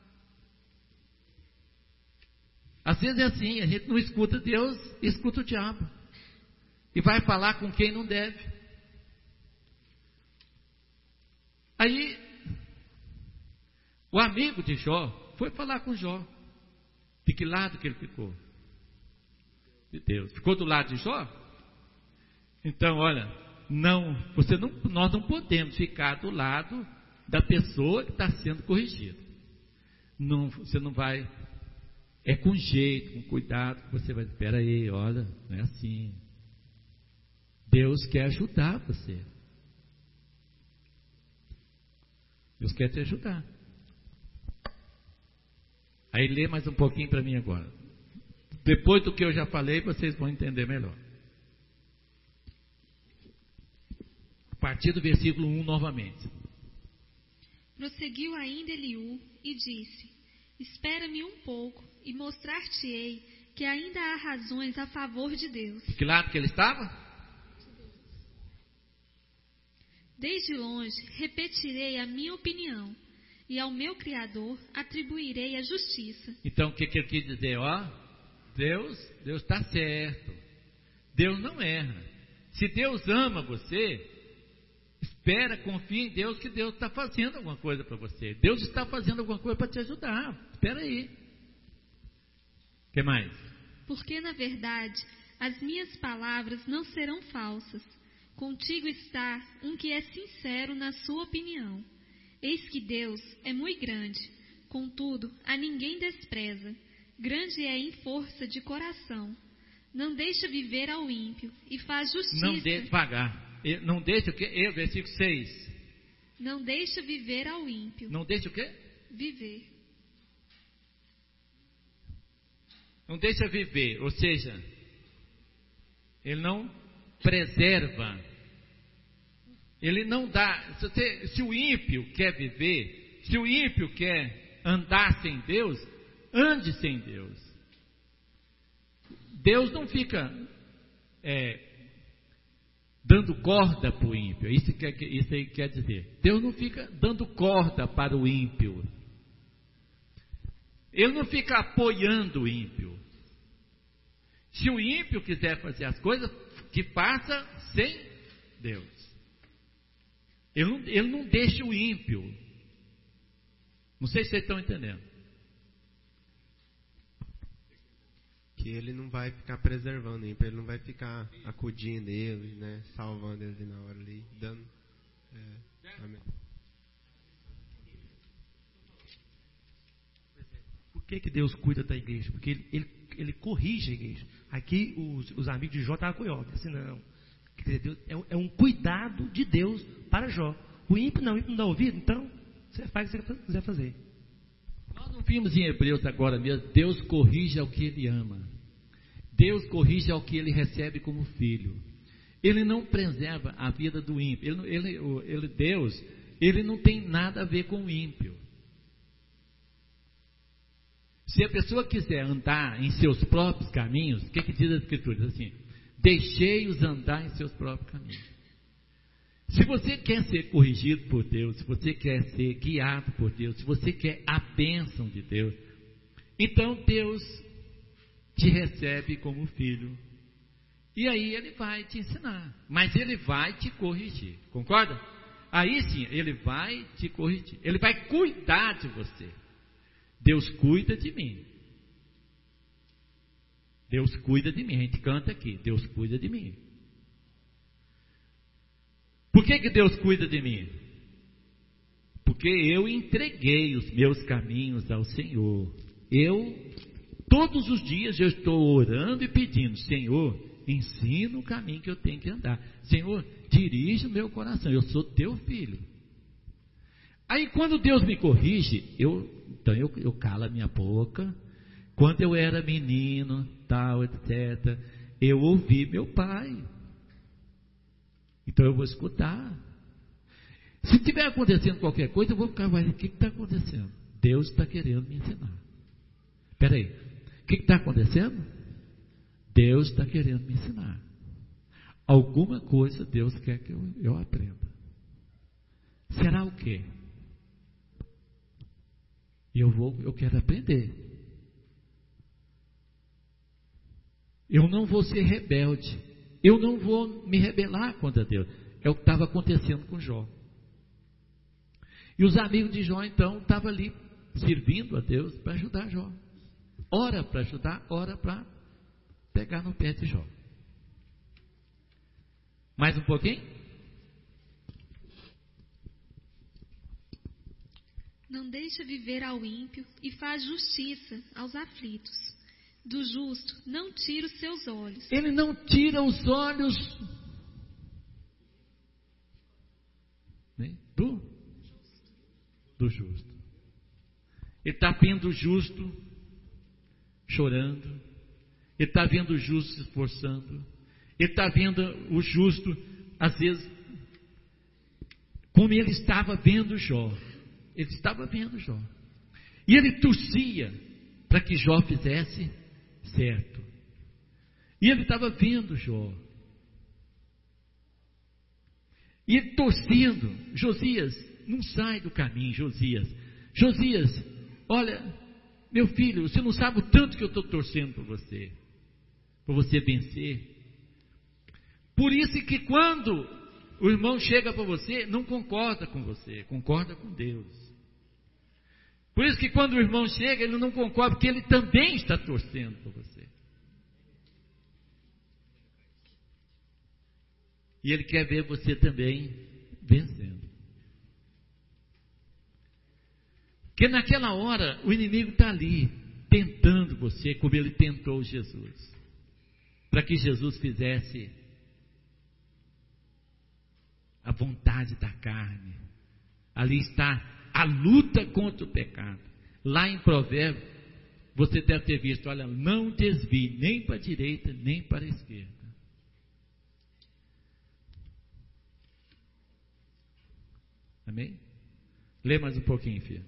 S1: Às vezes é assim, a gente não escuta Deus, escuta o diabo. E vai falar com quem não deve. Aí, o amigo de Jó foi falar com Jó. De que lado que ele ficou? De Deus. Ficou do lado de Jó? Então, olha, não, você não, nós não podemos ficar do lado da pessoa que está sendo corrigida. Não, você não vai, é com jeito, com cuidado, que você vai, espera aí, olha, não é assim. Deus quer ajudar você. Deus quer te ajudar. Aí lê mais um pouquinho para mim agora. Depois do que eu já falei, vocês vão entender melhor. A partir do versículo um novamente.
S4: Prosseguiu ainda Eliú e disse: Espera-me um pouco e mostrar-te-ei que ainda há razões a favor de Deus.
S1: De que lado que ele estava?
S4: Desde longe repetirei a minha opinião e ao meu Criador atribuirei a justiça.
S1: Então o que, que ele quis dizer? Ó, Deus, Deus está certo. Deus não erra. Se Deus ama você, espera, confia em Deus que Deus está fazendo alguma coisa para você. Deus está fazendo alguma coisa para te ajudar. Espera aí. O que mais?
S4: Porque na verdade as minhas palavras não serão falsas. Contigo está um que é sincero na sua opinião. Eis que Deus é muito grande, contudo a ninguém despreza. Grande é em força de coração. Não deixa viver ao ímpio e faz justiça.
S1: Não deixa pagar. Não deixa o quê? Eu, versículo seis.
S4: Não deixa viver ao ímpio.
S1: Não deixa o quê?
S4: Viver.
S1: Não deixa viver, ou seja, ele não preserva. Ele não dá. Se, você, se o ímpio quer viver, se o ímpio quer andar sem Deus, ande sem Deus. Deus não fica é, dando corda para o ímpio. Isso, que, isso aí quer dizer. Deus não fica dando corda para o ímpio. Ele não fica apoiando o ímpio. Se o ímpio quiser fazer as coisas, que faça sem Deus. Ele não, ele não deixa o ímpio. Não sei se vocês estão entendendo.
S2: Que ele não vai ficar preservando o ímpio, ele não vai ficar acudindo ele, né, salvando ele na hora ali, dando. É, amém.
S7: Por que, que Deus cuida da igreja? Porque ele, ele, ele corrige a igreja. Aqui os, os amigos de Jó estavam com Jó, assim não. Deus, é, é um cuidado de Deus para Jó. O ímpio não, o ímpio não dá ouvido, então você faz o que você quiser fazer.
S1: Nós não vimos em Hebreus agora mesmo, Deus corrige ao que Ele ama. Deus corrige ao que Ele recebe como filho. Ele não preserva a vida do ímpio. Ele, ele, ele, Deus, Ele não tem nada a ver com o ímpio. Se a pessoa quiser andar em seus próprios caminhos, o que, que diz a Escritura? Diz assim, deixei-os andar em seus próprios caminhos. Se você quer ser corrigido por Deus, se você quer ser guiado por Deus, se você quer a bênção de Deus, então Deus te recebe como filho. E aí ele vai te ensinar, mas ele vai te corrigir, concorda? Aí sim, ele vai te corrigir, ele vai cuidar de você. Deus cuida de mim. Deus cuida de mim, a gente canta aqui, Deus cuida de mim. Por que que Deus cuida de mim? Porque eu entreguei os meus caminhos ao Senhor. Eu, todos os dias, eu estou orando e pedindo, Senhor, ensina o caminho que eu tenho que andar. Senhor, dirige o meu coração, eu sou teu filho. Aí quando Deus me corrige, eu, então eu, eu calo a minha boca. Quando eu era menino, tal, etcétera, eu ouvi meu pai. Então eu vou escutar. Se estiver acontecendo qualquer coisa, eu vou ficar, mas o que está acontecendo? Deus está querendo me ensinar. Espera aí, o que está acontecendo? Deus está querendo me ensinar. Alguma coisa Deus quer que eu, eu aprenda. Será o quê? E eu vou, eu quero aprender. Eu não vou ser rebelde. Eu não vou me rebelar contra Deus. É o que estava acontecendo com Jó. E os amigos de Jó, então, estavam ali servindo a Deus para ajudar Jó. Ora para ajudar, ora para pegar no pé de Jó. Mais um pouquinho?
S4: Não deixa viver ao ímpio e faz justiça aos aflitos. Do justo não tira os seus olhos.
S1: Ele não tira os olhos né, do, do justo. Ele está vendo o justo chorando. Ele está vendo o justo se esforçando. Ele está vendo o justo, às vezes, como ele estava vendo Jó. Ele estava vendo Jó. E ele torcia para que Jó fizesse certo. E ele estava vendo Jó. E ele torcendo. Josias, não sai do caminho, Josias. Josias, olha, meu filho, você não sabe o tanto que eu estou torcendo por você. Para você vencer. Por isso que quando o irmão chega para você, não concorda com você, concorda com Deus. Por isso que quando o irmão chega, ele não concorda, porque ele também está torcendo por você. E ele quer ver você também vencendo. Porque naquela hora, o inimigo está ali, tentando você, como ele tentou Jesus. Para que Jesus fizesse a vontade da carne. Ali está a luta contra o pecado. Lá em Provérbios, você deve ter visto, olha, não desvie nem para a direita, nem para a esquerda. Amém? Lê mais um pouquinho, filho.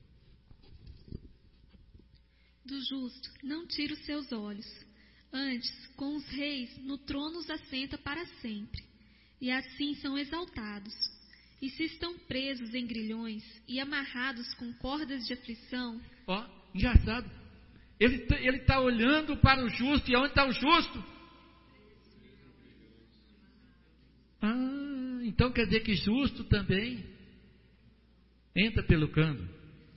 S4: Do justo não tira os seus olhos. Antes, com os reis, no trono os assenta para sempre. E assim são exaltados. E se estão presos em grilhões e amarrados com cordas de aflição...
S1: Ó, engraçado. Ele está olhando para o justo. E onde está o justo? Ah, então quer dizer que justo também entra pelo cano.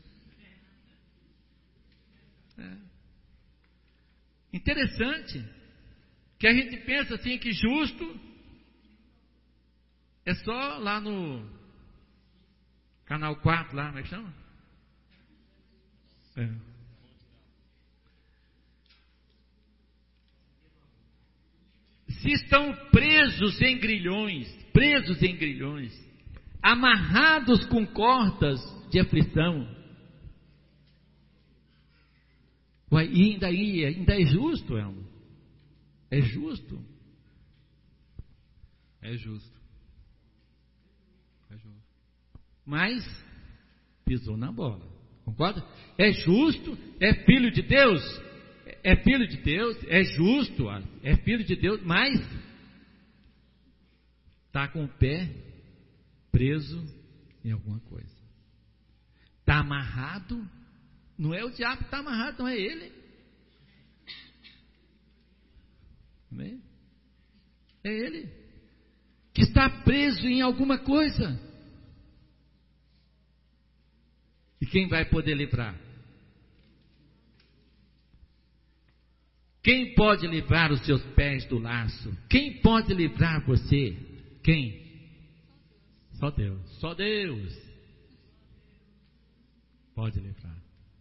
S1: É. Interessante que a gente pensa assim que justo é só lá no canal quatro lá, como é que chama? É. Se estão presos em grilhões, presos em grilhões, amarrados com cordas de aflição, ué, e ainda, ainda é justo, Elmo? É justo?
S5: É justo. É justo.
S1: Mas pisou na bola, concorda? É justo, é filho de Deus, é filho de Deus, é justo, é filho de Deus, mas está com o pé preso em alguma coisa. Está amarrado, não é o diabo que está amarrado, não é ele. Amém? É ele que está preso em alguma coisa. E quem vai poder livrar? Quem pode livrar os seus pés do laço? Quem pode livrar você? Quem? Só Deus. Só Deus pode livrar.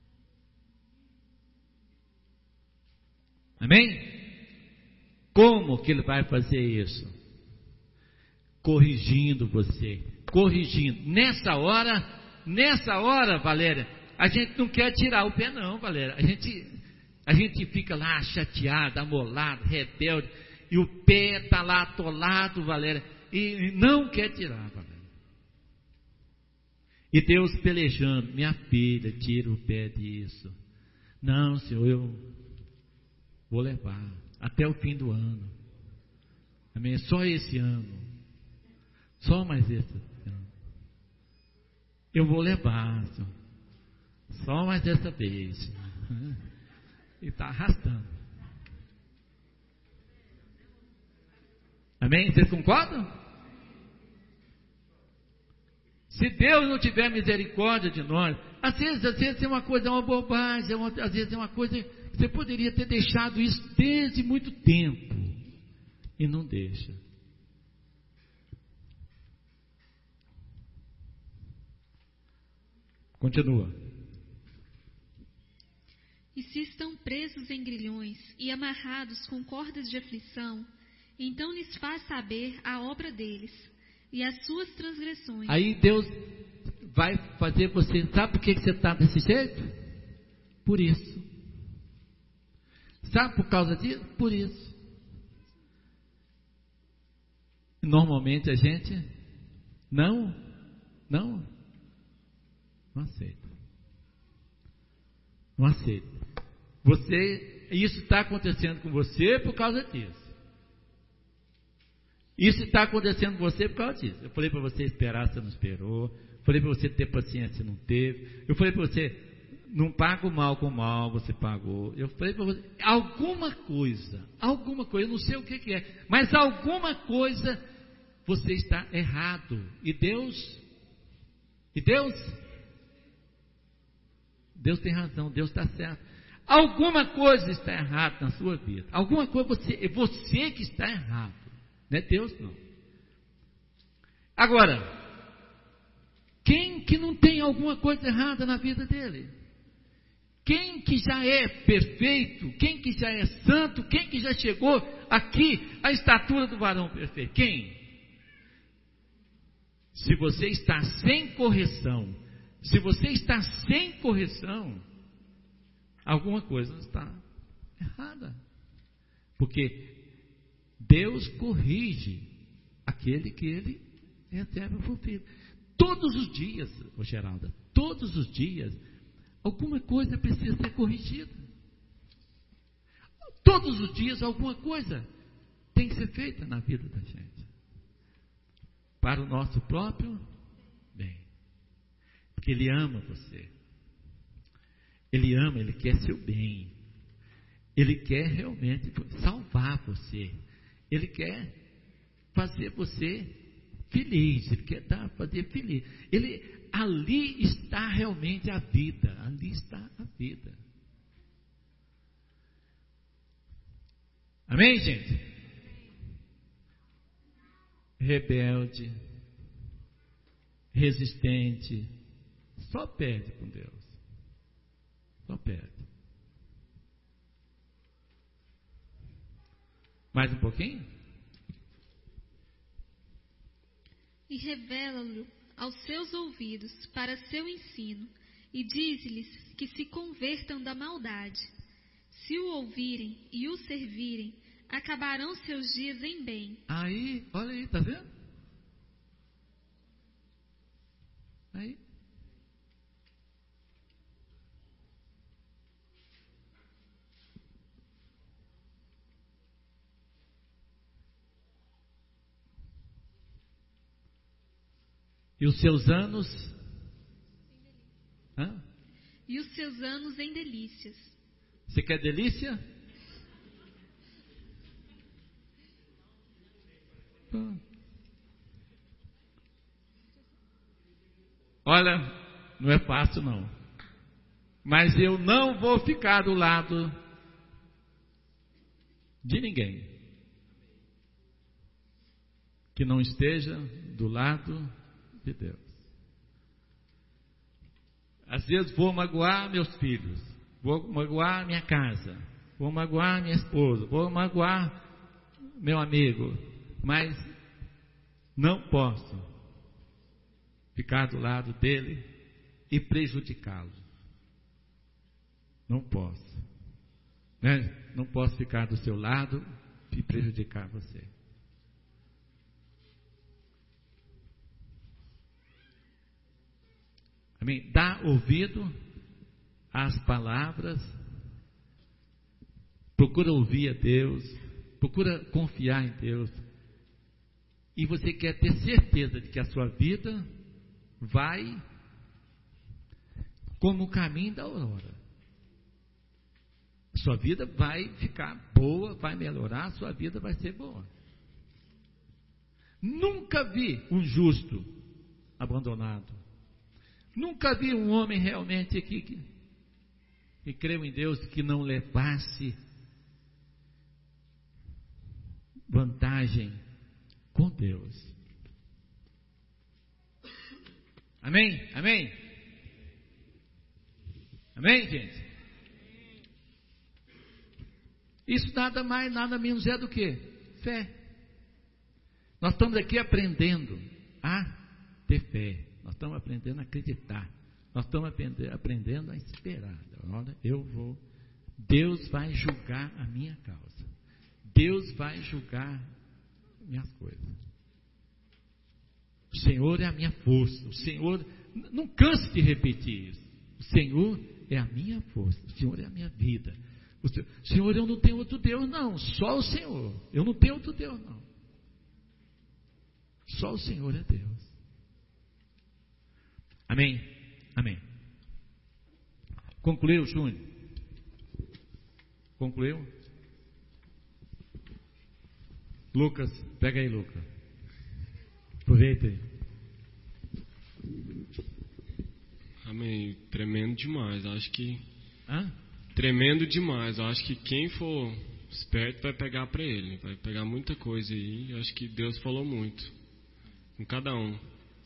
S1: Amém? Como que ele vai fazer isso? Corrigindo você. Corrigindo. Nessa hora, nessa hora, Valéria, a gente não quer tirar o pé não, Valéria. A gente, a gente fica lá chateado, amolado, rebelde, e o pé está lá atolado, Valéria, e não quer tirar, Valéria. E Deus pelejando, minha filha, tira o pé disso. Não, Senhor, eu vou levar até o fim do ano. Amém? Só esse ano. Só mais esse ano. Eu vou levar, Senhor. Só mais dessa vez. E está arrastando. Amém? Vocês concordam? Se Deus não tiver misericórdia de nós, às vezes, às vezes é uma coisa, é uma bobagem, é uma, às vezes é uma coisa, você poderia ter deixado isso desde muito tempo, e não deixa. Continua.
S4: E se estão presos em grilhões e amarrados com cordas de aflição, então lhes faz saber a obra deles e as suas transgressões.
S1: Aí Deus vai fazer você, sabe por que você está desse jeito? Por isso. Sabe por causa disso? Por isso. Normalmente a gente não, não, não aceita. Não aceita. Você, isso está acontecendo com você por causa disso. Isso está acontecendo com você por causa disso. Eu falei para você esperar, você não esperou. Eu falei para você ter paciência, você não teve. Eu falei para você, não paga o mal com o mal, você pagou. Eu falei para você, alguma coisa, alguma coisa, eu não sei o que, que é, mas alguma coisa você está errado. E Deus, e Deus, Deus tem razão, Deus está certo. Alguma coisa está errada na sua vida. Alguma coisa, você, é você que está errado. Não é Deus, não. Agora, quem que não tem alguma coisa errada na vida dele? Quem que já é perfeito? Quem que já é santo? Quem que já chegou aqui à estatura do varão perfeito? Quem? Se você está sem correção, se você está sem correção, alguma coisa está errada. Porque Deus corrige aquele que ele recebe por filho. Todos os dias, ô Geralda, todos os dias, alguma coisa precisa ser corrigida. Todos os dias, alguma coisa tem que ser feita na vida da gente. Para o nosso próprio bem. Porque Ele ama você. Ele ama, Ele quer seu bem. Ele quer realmente salvar você. Ele quer fazer você feliz, Ele quer dar, fazer feliz. Ele, ali está realmente a vida, ali está a vida. Amém, gente? Rebelde, resistente, só perde com Deus. Só perde. Mais um pouquinho?
S4: E revela-lhe aos seus ouvidos para seu ensino, e diz-lhes que se convertam da maldade. Se o ouvirem e o servirem, acabarão seus dias em bem.
S1: Aí, olha aí, tá vendo? Aí. E os seus anos? Hã?
S4: E os seus anos em delícias.
S1: Você quer delícia? Olha, não é fácil não. Mas eu não vou ficar do lado de ninguém que não esteja do lado de Deus. Às vezes vou magoar meus filhos, vou magoar minha casa, vou magoar minha esposa, vou magoar meu amigo, mas não posso ficar do lado dele e prejudicá-lo. Não posso, né? Não posso ficar do seu lado e prejudicar você. Amém? Dá ouvido às palavras, procura ouvir a Deus, procura confiar em Deus, e você quer ter certeza de que a sua vida vai como o caminho da aurora. Sua vida vai ficar boa, vai melhorar, sua vida vai ser boa. Nunca vi um justo abandonado. Nunca vi um homem realmente que, que, que creu em Deus, que não levasse vantagem com Deus. Amém? Amém? Amém, gente? Isso nada mais, nada menos é do que fé. Nós estamos aqui aprendendo a ter fé. Nós estamos aprendendo a acreditar. Nós estamos aprendendo a esperar. Olha, eu vou. Deus vai julgar a minha causa. Deus vai julgar minhas coisas. O Senhor é a minha força. O Senhor, não canse de repetir isso. O Senhor é a minha força. O Senhor é a minha vida. O Senhor, Senhor, eu não tenho outro Deus, não. Só o Senhor. Eu não tenho outro Deus, não. Só o Senhor é Deus. Amém? Amém. Concluiu, Júnior? Concluiu? Lucas, pega aí, Lucas. Aproveita aí.
S8: Amém. Tremendo demais. Acho que.
S1: Hã?
S8: Tremendo demais. Acho que quem for esperto vai pegar para ele. Vai pegar muita coisa aí. Acho que Deus falou muito. Com cada um.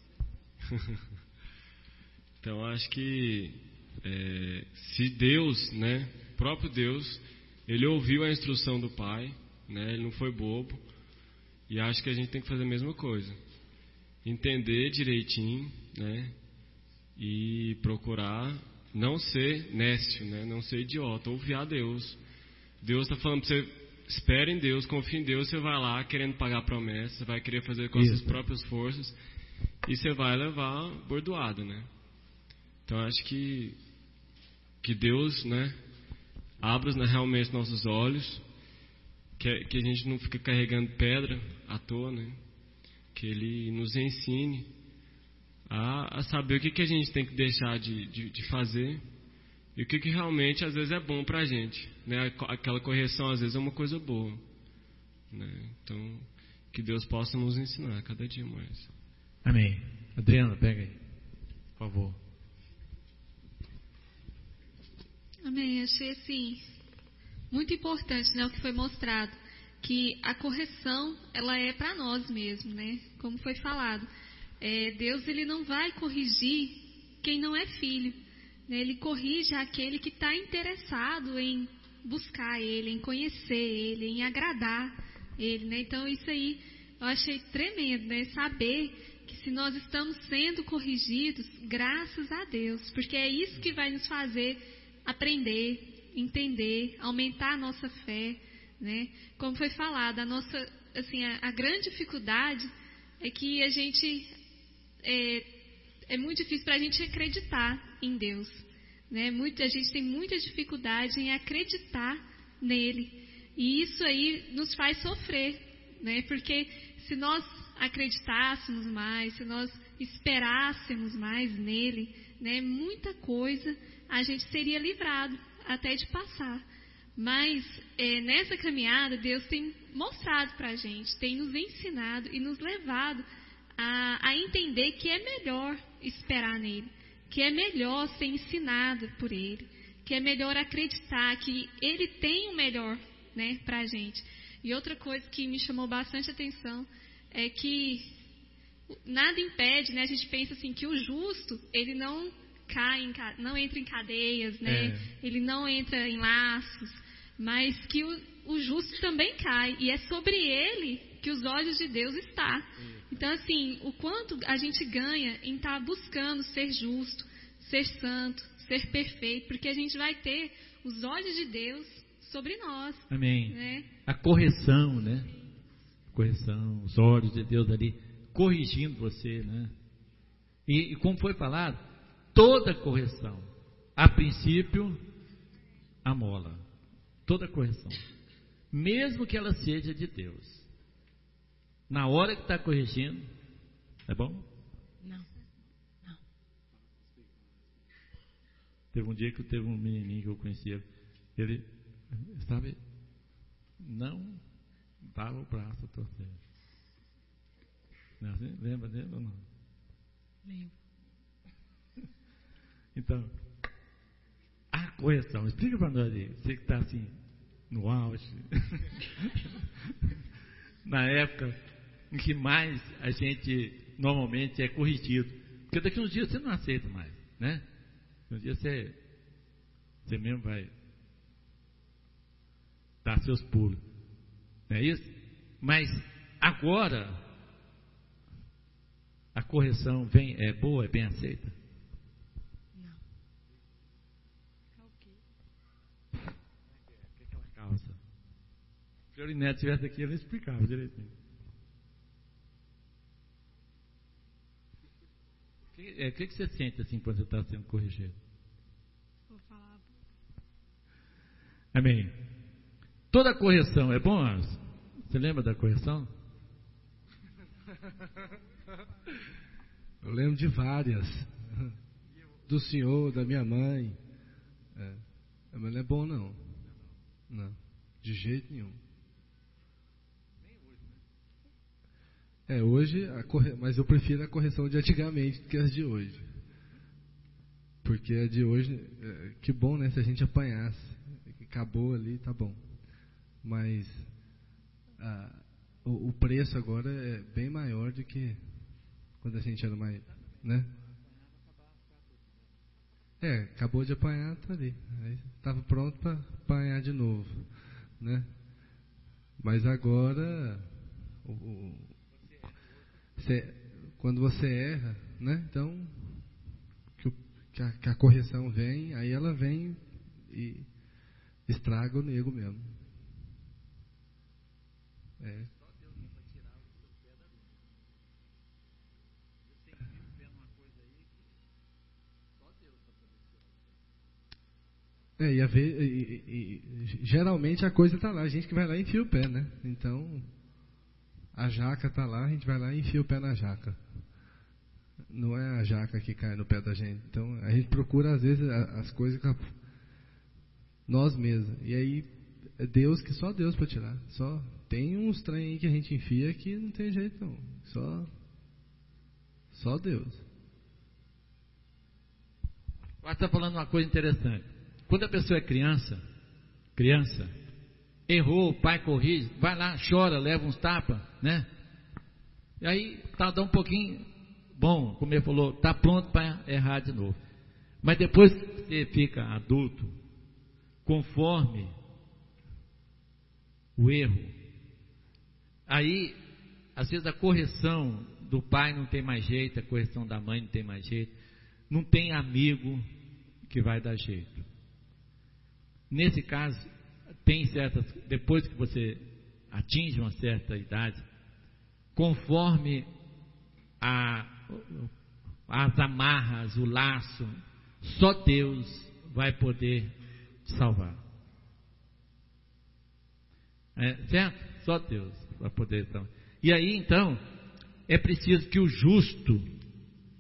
S8: Então acho que é, se Deus, né, próprio Deus, ele ouviu a instrução do Pai, né, ele não foi bobo, e acho que a gente tem que fazer a mesma coisa, entender direitinho, né, e procurar não ser nécio, né, não ser idiota, ouvir a Deus. Deus está falando para você, espere em Deus, confie em Deus, você vai lá querendo pagar promessas, você vai querer fazer com as suas próprias forças, e você vai levar bordoada, né. Então acho que, que Deus, né, abra né, realmente nossos olhos, que, que a gente não fique carregando pedra à toa, né, que Ele nos ensine a, a saber o que, que a gente tem que deixar de, de, de fazer e o que, que realmente às vezes é bom para a gente, né, aquela correção às vezes é uma coisa boa, né, então que Deus possa nos ensinar cada dia mais.
S1: Amém. Adriana, pega aí, por favor.
S4: Amém. Achei assim muito importante, né, o que foi mostrado, que a correção ela é para nós mesmos, né? Como foi falado, é, Deus ele não vai corrigir quem não é filho, né? Ele corrige aquele que está interessado em buscar Ele, em conhecer Ele, em agradar Ele, né? Então isso aí eu achei tremendo, né? Saber que se nós estamos sendo corrigidos, graças a Deus, porque é isso que vai nos fazer aprender, entender, aumentar a nossa fé, né? Como foi falado, a nossa, assim, a, a grande dificuldade é que a gente é, é muito difícil para a gente acreditar em Deus, né? Muito, a gente tem muita dificuldade em acreditar nele, e isso aí nos faz sofrer, né? Porque se nós acreditássemos mais, se nós esperássemos mais nele, né? Muita coisa a gente seria livrado até de passar. Mas é, nessa caminhada, Deus tem mostrado para a gente, tem nos ensinado e nos levado a, a entender que é melhor esperar nele, que é melhor ser ensinado por ele, que é melhor acreditar que ele tem o melhor, né, para a gente. E outra coisa que me chamou bastante atenção é que nada impede, né, a gente pensa assim que o justo, ele não cai, em, não entra em cadeias, né, é. ele não entra em laços, mas que o, o justo também cai, e é sobre ele que os olhos de Deus estão. Então, assim, o quanto a gente ganha em estar buscando ser justo, ser santo, ser perfeito, porque a gente vai ter os olhos de Deus sobre nós.
S1: Amém.
S4: Né?
S1: A correção, né? Correção, os olhos de Deus ali, corrigindo você, né? E, e como foi falado, toda correção, a princípio, amola. Toda correção. Mesmo que ela seja de Deus. Na hora que está corrigindo, é bom?
S6: Não. Não.
S1: Teve um dia que teve um menininho que eu conhecia, ele, sabe, não dava o braço a torcer. Não é assim? Lembra dele ou não?
S6: Lembro.
S1: Então, a correção, explica para nós aí, você que está assim, no auge, na época em que mais a gente normalmente é corrigido, porque daqui a uns dias você não aceita mais, né? Um dia você, você mesmo vai dar seus pulos, não é isso? Mas agora a correção vem, é boa, é bem aceita?
S6: Não.
S1: Que aquela calça. Se o Florinete estivesse aqui, ele explicava direitinho. O que, é, que, que você sente assim quando você está sendo corrigido?
S6: Vou falar.
S1: Amém. Toda correção é bom, Alisson? Você lembra da correção?
S9: Eu lembro de várias. Do senhor, da minha mãe. É. Mas não é bom não. Não. De jeito nenhum. É, hoje, a corre... mas eu prefiro a correção de antigamente do que as de hoje. Porque a de hoje, é, que bom, né, se a gente apanhasse. Acabou ali, tá bom. Mas a, o, o preço agora é bem maior do que quando a gente era mais, né? É, acabou de apanhar, tá ali. Aí estava pronto para apanhar de novo, né? Mas agora, o, o, cê, quando você erra, né? Então, que, o, que, a, que a correção vem, aí ela vem e estraga o nego mesmo. É. É, e, a ver, e, e, e geralmente a coisa está lá, a gente que vai lá e enfia o pé, né? Então, a jaca está lá, a gente vai lá e enfia o pé na jaca. Não é a jaca que cai no pé da gente. Então, a gente procura, às vezes, as coisas com nós mesmos. E aí, é Deus que só Deus para tirar. Só tem uns trem aí que a gente enfia que não tem jeito não. Só, só Deus.
S1: Mas está falando uma coisa interessante. Quando a pessoa é criança, criança, errou, o pai corrige, vai lá, chora, leva uns tapas, né? E aí, tá, dá um pouquinho, bom, como ele falou, tá pronto para errar de novo. Mas depois que você fica adulto, conforme o erro, aí, às vezes a correção do pai não tem mais jeito, a correção da mãe não tem mais jeito, não tem amigo que vai dar jeito. Nesse caso, tem certas, depois que você atinge uma certa idade, conforme a, as amarras, o laço, só Deus vai poder te salvar. É, certo? Só Deus vai poder salvar. E aí, então, é preciso que o justo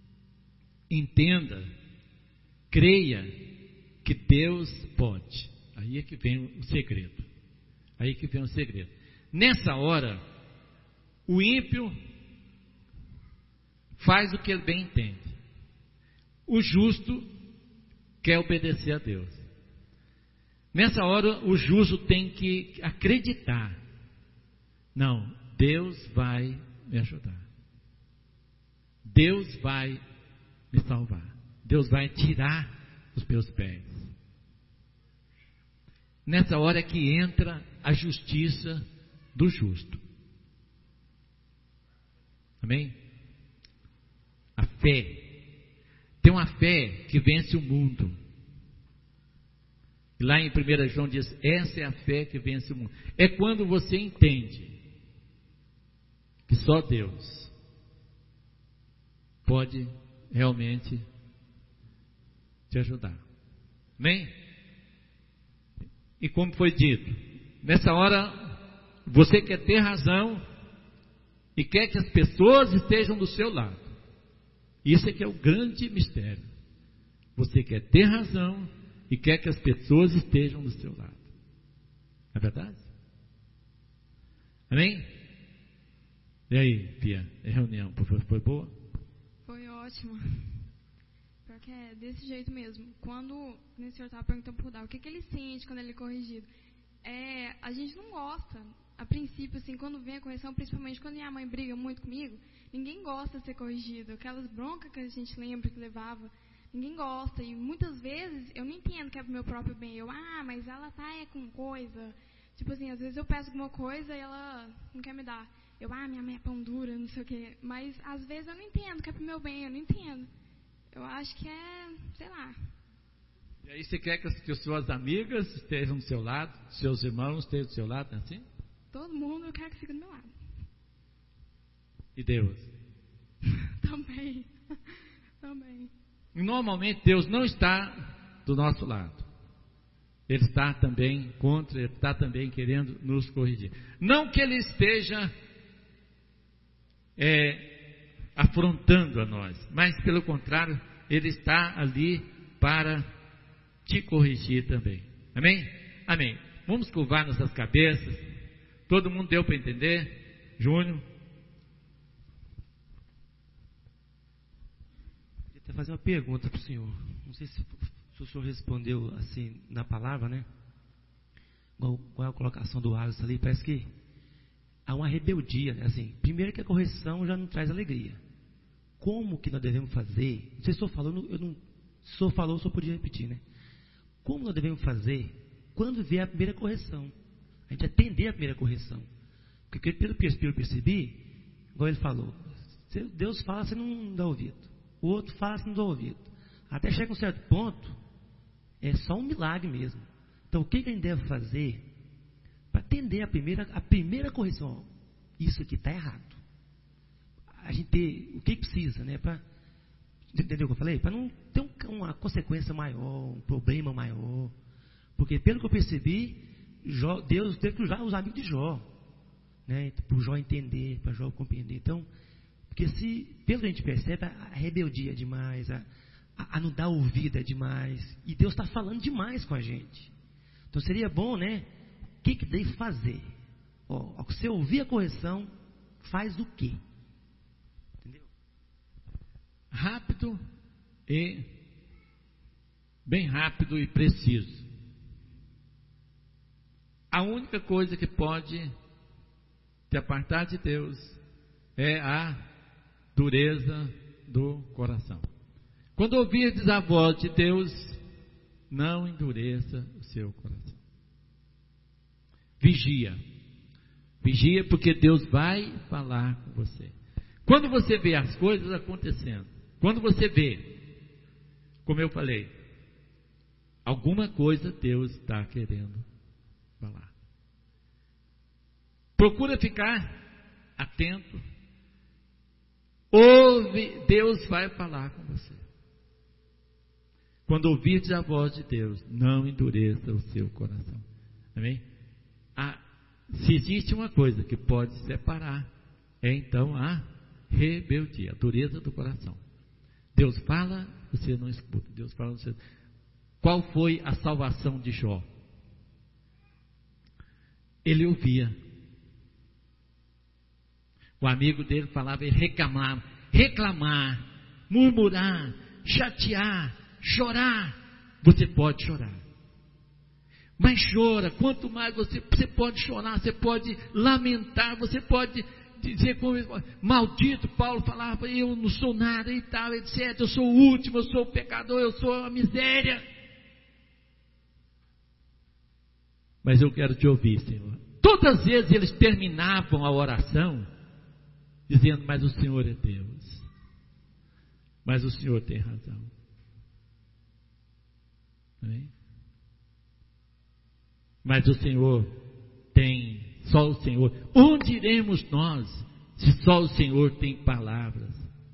S1: entenda, creia que Deus pode. Aí é que vem o segredo. Aí é que vem o segredo. Nessa hora, o ímpio faz o que ele bem entende. O justo quer obedecer a Deus. Nessa hora, o justo tem que acreditar. Não, Deus vai me ajudar. Deus vai me salvar. Deus vai tirar os meus pés. Nessa hora é que entra a justiça do justo. Amém? A fé. Tem uma fé que vence o mundo. E lá em primeira João diz, essa é a fé que vence o mundo. É quando você entende que só Deus pode realmente te ajudar. Amém? E como foi dito, nessa hora você quer ter razão e quer que as pessoas estejam do seu lado. Isso é que é o grande mistério. Você quer ter razão e quer que as pessoas estejam do seu lado. Não é verdade? Amém? E aí, Pia, a reunião foi boa?
S6: Foi ótima. Porque é desse jeito mesmo. Quando o senhor estava perguntando por Dá, o que, que ele sente quando ele é corrigido? É, a gente não gosta. A princípio, assim, quando vem a correção, principalmente quando minha mãe briga muito comigo, ninguém gosta de ser corrigido. Aquelas broncas que a gente lembra que levava, ninguém gosta. E muitas vezes eu não entendo que é pro meu próprio bem. Eu, ah, mas ela tá é, com coisa. Tipo assim, às vezes eu peço alguma coisa e ela não quer me dar. Eu, ah, minha mãe é pão dura, não sei o quê. Mas às vezes eu não entendo que é pro meu bem, eu não entendo. Eu acho que é, sei lá.
S1: E aí você quer que as, que as suas amigas estejam do seu lado, seus irmãos estejam do seu lado, não é assim?
S6: Todo mundo eu quero que fique do meu lado.
S1: E Deus?
S6: Também. Também.
S1: E normalmente Deus não está do nosso lado. Ele está também contra, ele está também querendo nos corrigir. Não que ele esteja é, afrontando a nós, mas pelo contrário, ele está ali para te corrigir também. Amém? Amém. Vamos curvar nossas cabeças. Todo mundo deu para entender? Júnior?
S7: Eu queria fazer uma pergunta para o senhor. Não sei se, se o senhor respondeu assim na palavra, né? Qual, qual é a colocação do Alisson ali? Parece que há uma rebeldia, né? Assim, primeiro que a correção já não traz alegria. Como que nós devemos fazer? Não sei se o senhor falou, eu não, se o senhor falou, o senhor podia repetir, né? Como nós devemos fazer quando vier a primeira correção? A gente atender a primeira correção. Porque pelo que eu percebi, igual ele falou, Deus fala, você não dá ouvido. O outro fala, você não dá ouvido. Até chega um certo ponto, é só um milagre mesmo. Então o que a gente deve fazer para atender a primeira, a primeira correção? Isso aqui está errado. A gente ter, o que precisa, né? Pra, entendeu o que eu falei? Para não ter um, uma consequência maior, um problema maior. Porque pelo que eu percebi, Jó, Deus teve que usar os amigos de Jó, né, para o Jó entender, para Jó compreender. Então, porque se, pelo que a gente percebe, a rebeldia é demais, a, a, a não dar ouvido é demais, e Deus está falando demais com a gente. Então seria bom, né? O que que deve fazer? Ó, ao você ouvir a correção, faz o quê? Entendeu?
S1: Rápido e bem rápido e preciso. A única coisa que pode te apartar de Deus é a dureza do coração. Quando ouvirdes a voz de Deus, não endureça o seu coração. Vigia. Vigia porque Deus vai falar com você. Quando você vê as coisas acontecendo, quando você vê, como eu falei, alguma coisa Deus está querendo falar. Procura ficar atento. Ouve, Deus vai falar com você. Quando ouvirdes a voz de Deus, não endureça o seu coração. Amém? Ah, se existe uma coisa que pode separar, é então a rebeldia, a dureza do coração. Deus fala, você não escuta. Deus fala, você... Qual foi a salvação de Jó? ele ouvia. O amigo dele falava, ele reclamava, reclamar, murmurar, chatear, chorar. Você pode chorar. Mas chora, quanto mais você, você pode chorar, você pode lamentar, você pode dizer como maldito, Paulo falava, eu não sou nada e tal, etcétera. Eu sou o último, eu sou o pecador, eu sou a miséria. Mas eu quero te ouvir, Senhor. Todas as vezes eles terminavam a oração dizendo, mas o Senhor é Deus. Mas o Senhor tem razão. Amém? Mas o Senhor tem, só o Senhor. Onde iremos nós, se só o Senhor tem palavras?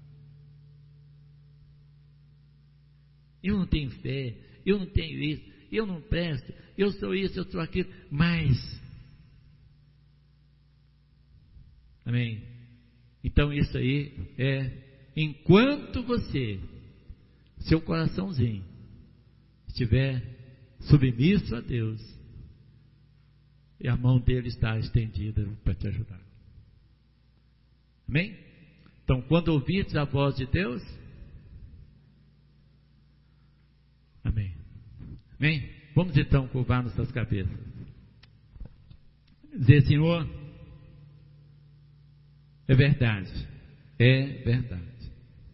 S1: Eu não tenho fé, eu não tenho isso, eu não presto, eu sou isso, eu sou aquilo, mas, amém? Então isso aí é, enquanto você, seu coraçãozinho, estiver submisso a Deus, e a mão dele está estendida para te ajudar. Amém? Então, quando ouvirdes a voz de Deus, amém. Amém? Vamos então curvar nossas cabeças. Dizer, Senhor, é verdade, é verdade.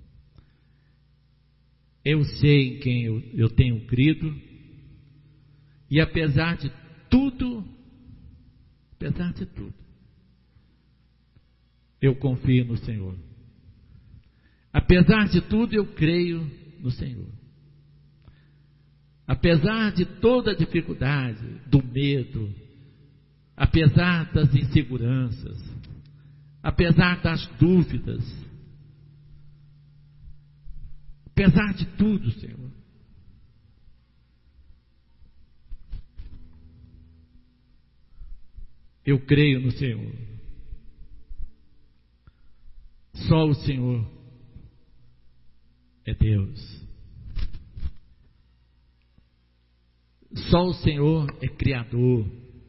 S1: Eu sei em quem eu, eu tenho crido, e apesar de tudo, apesar de tudo, eu confio no Senhor. Apesar de tudo, eu creio no Senhor. Apesar de toda a dificuldade, do medo, apesar das inseguranças, apesar das dúvidas, apesar de tudo, Senhor, eu creio no Senhor. Só o Senhor é Deus. Só o Senhor é Criador.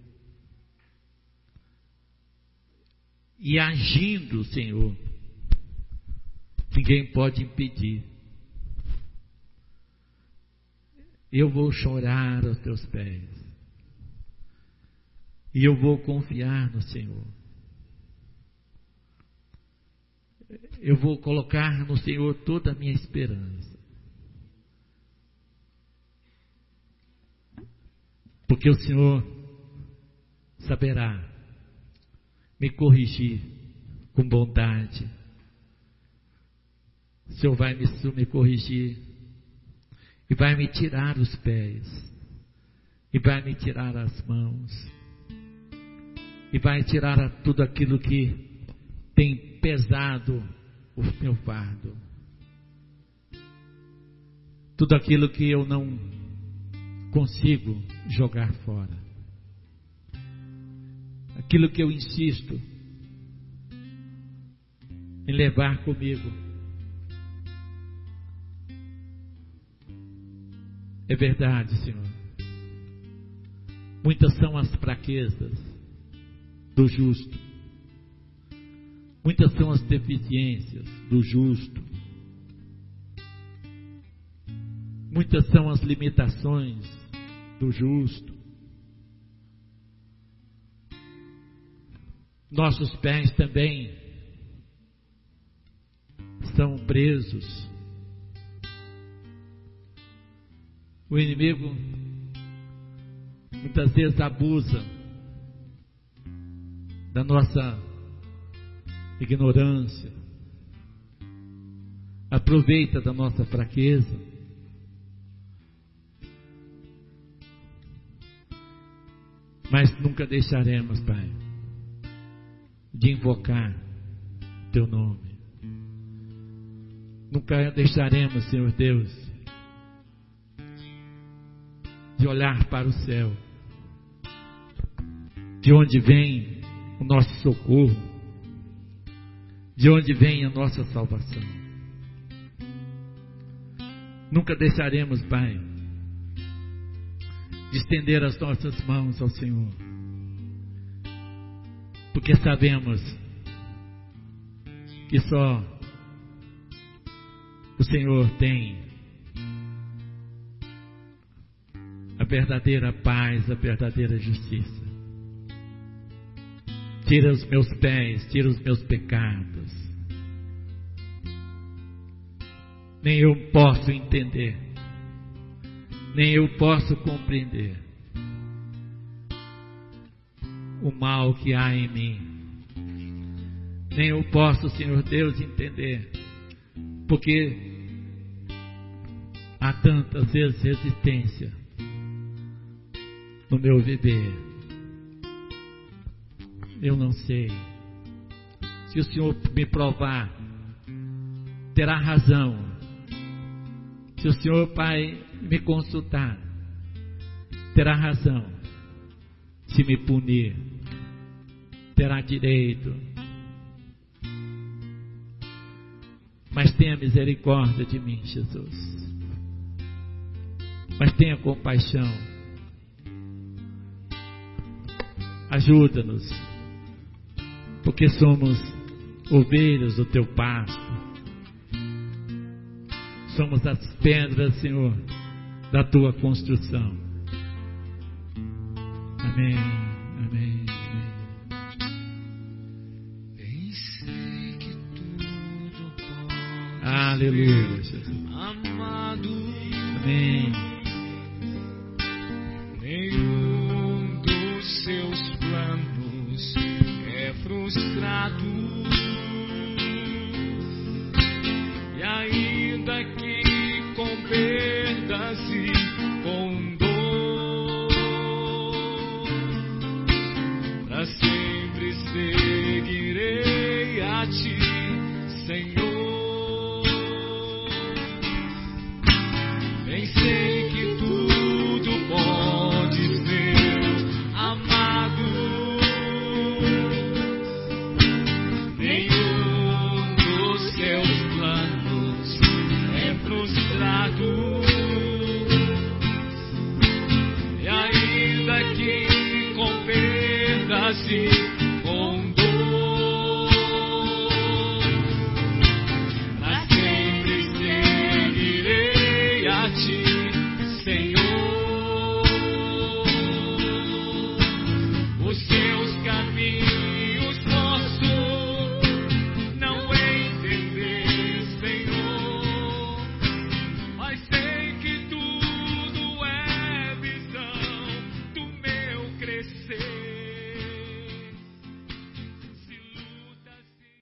S1: E agindo o Senhor, ninguém pode impedir. Eu vou chorar aos teus pés. E eu vou confiar no Senhor. Eu vou colocar no Senhor toda a minha esperança. Porque o Senhor saberá me corrigir com bondade. O Senhor vai me, me corrigir e vai me tirar os pés e vai me tirar as mãos e vai tirar tudo aquilo que tem pesado o meu fardo, tudo aquilo que eu não consigo jogar fora, aquilo que eu insisto em levar comigo. É verdade, Senhor, muitas são as fraquezas do justo, muitas são as deficiências do justo, muitas são as limitações do justo. Nossos pés também estão presos. O inimigo muitas vezes abusa da nossa ignorância, aproveita da nossa fraqueza, mas nunca deixaremos, Pai, de invocar Teu nome. Nunca deixaremos, Senhor Deus, de olhar para o céu, de onde vem o nosso socorro, de onde vem a nossa salvação. Nunca deixaremos, Pai, de estender as nossas mãos ao Senhor porque sabemos que só o Senhor tem a verdadeira paz, a verdadeira justiça. Tira os meus pés, tira os meus pecados. Nem eu posso entender, nem eu posso compreender o mal que há em mim. Nem eu posso, Senhor Deus, entender, porque há tantas vezes resistência no meu viver. Eu não sei. Se o Senhor me provar, terá razão. Se o Senhor, Pai, me consultar, terá razão. Se me punir, terá direito. Mas tenha misericórdia de mim, Jesus. Mas tenha compaixão. Ajuda-nos, porque somos ovelhas do teu pasto. Somos as pedras, Senhor, da tua construção. Amém, amém, amém.
S3: Bem sei que tudo pode
S1: Aleluia, Jesus.
S3: Amado.
S1: Amém.
S3: Nenhum dos seus planos é frustrado. E ainda que com perdas e com dor, pra sempre seguirei a ti, Senhor. Bem sei que tudo pode ser amado. Nenhum dos seus planos é frustrado. E ainda que com perdas e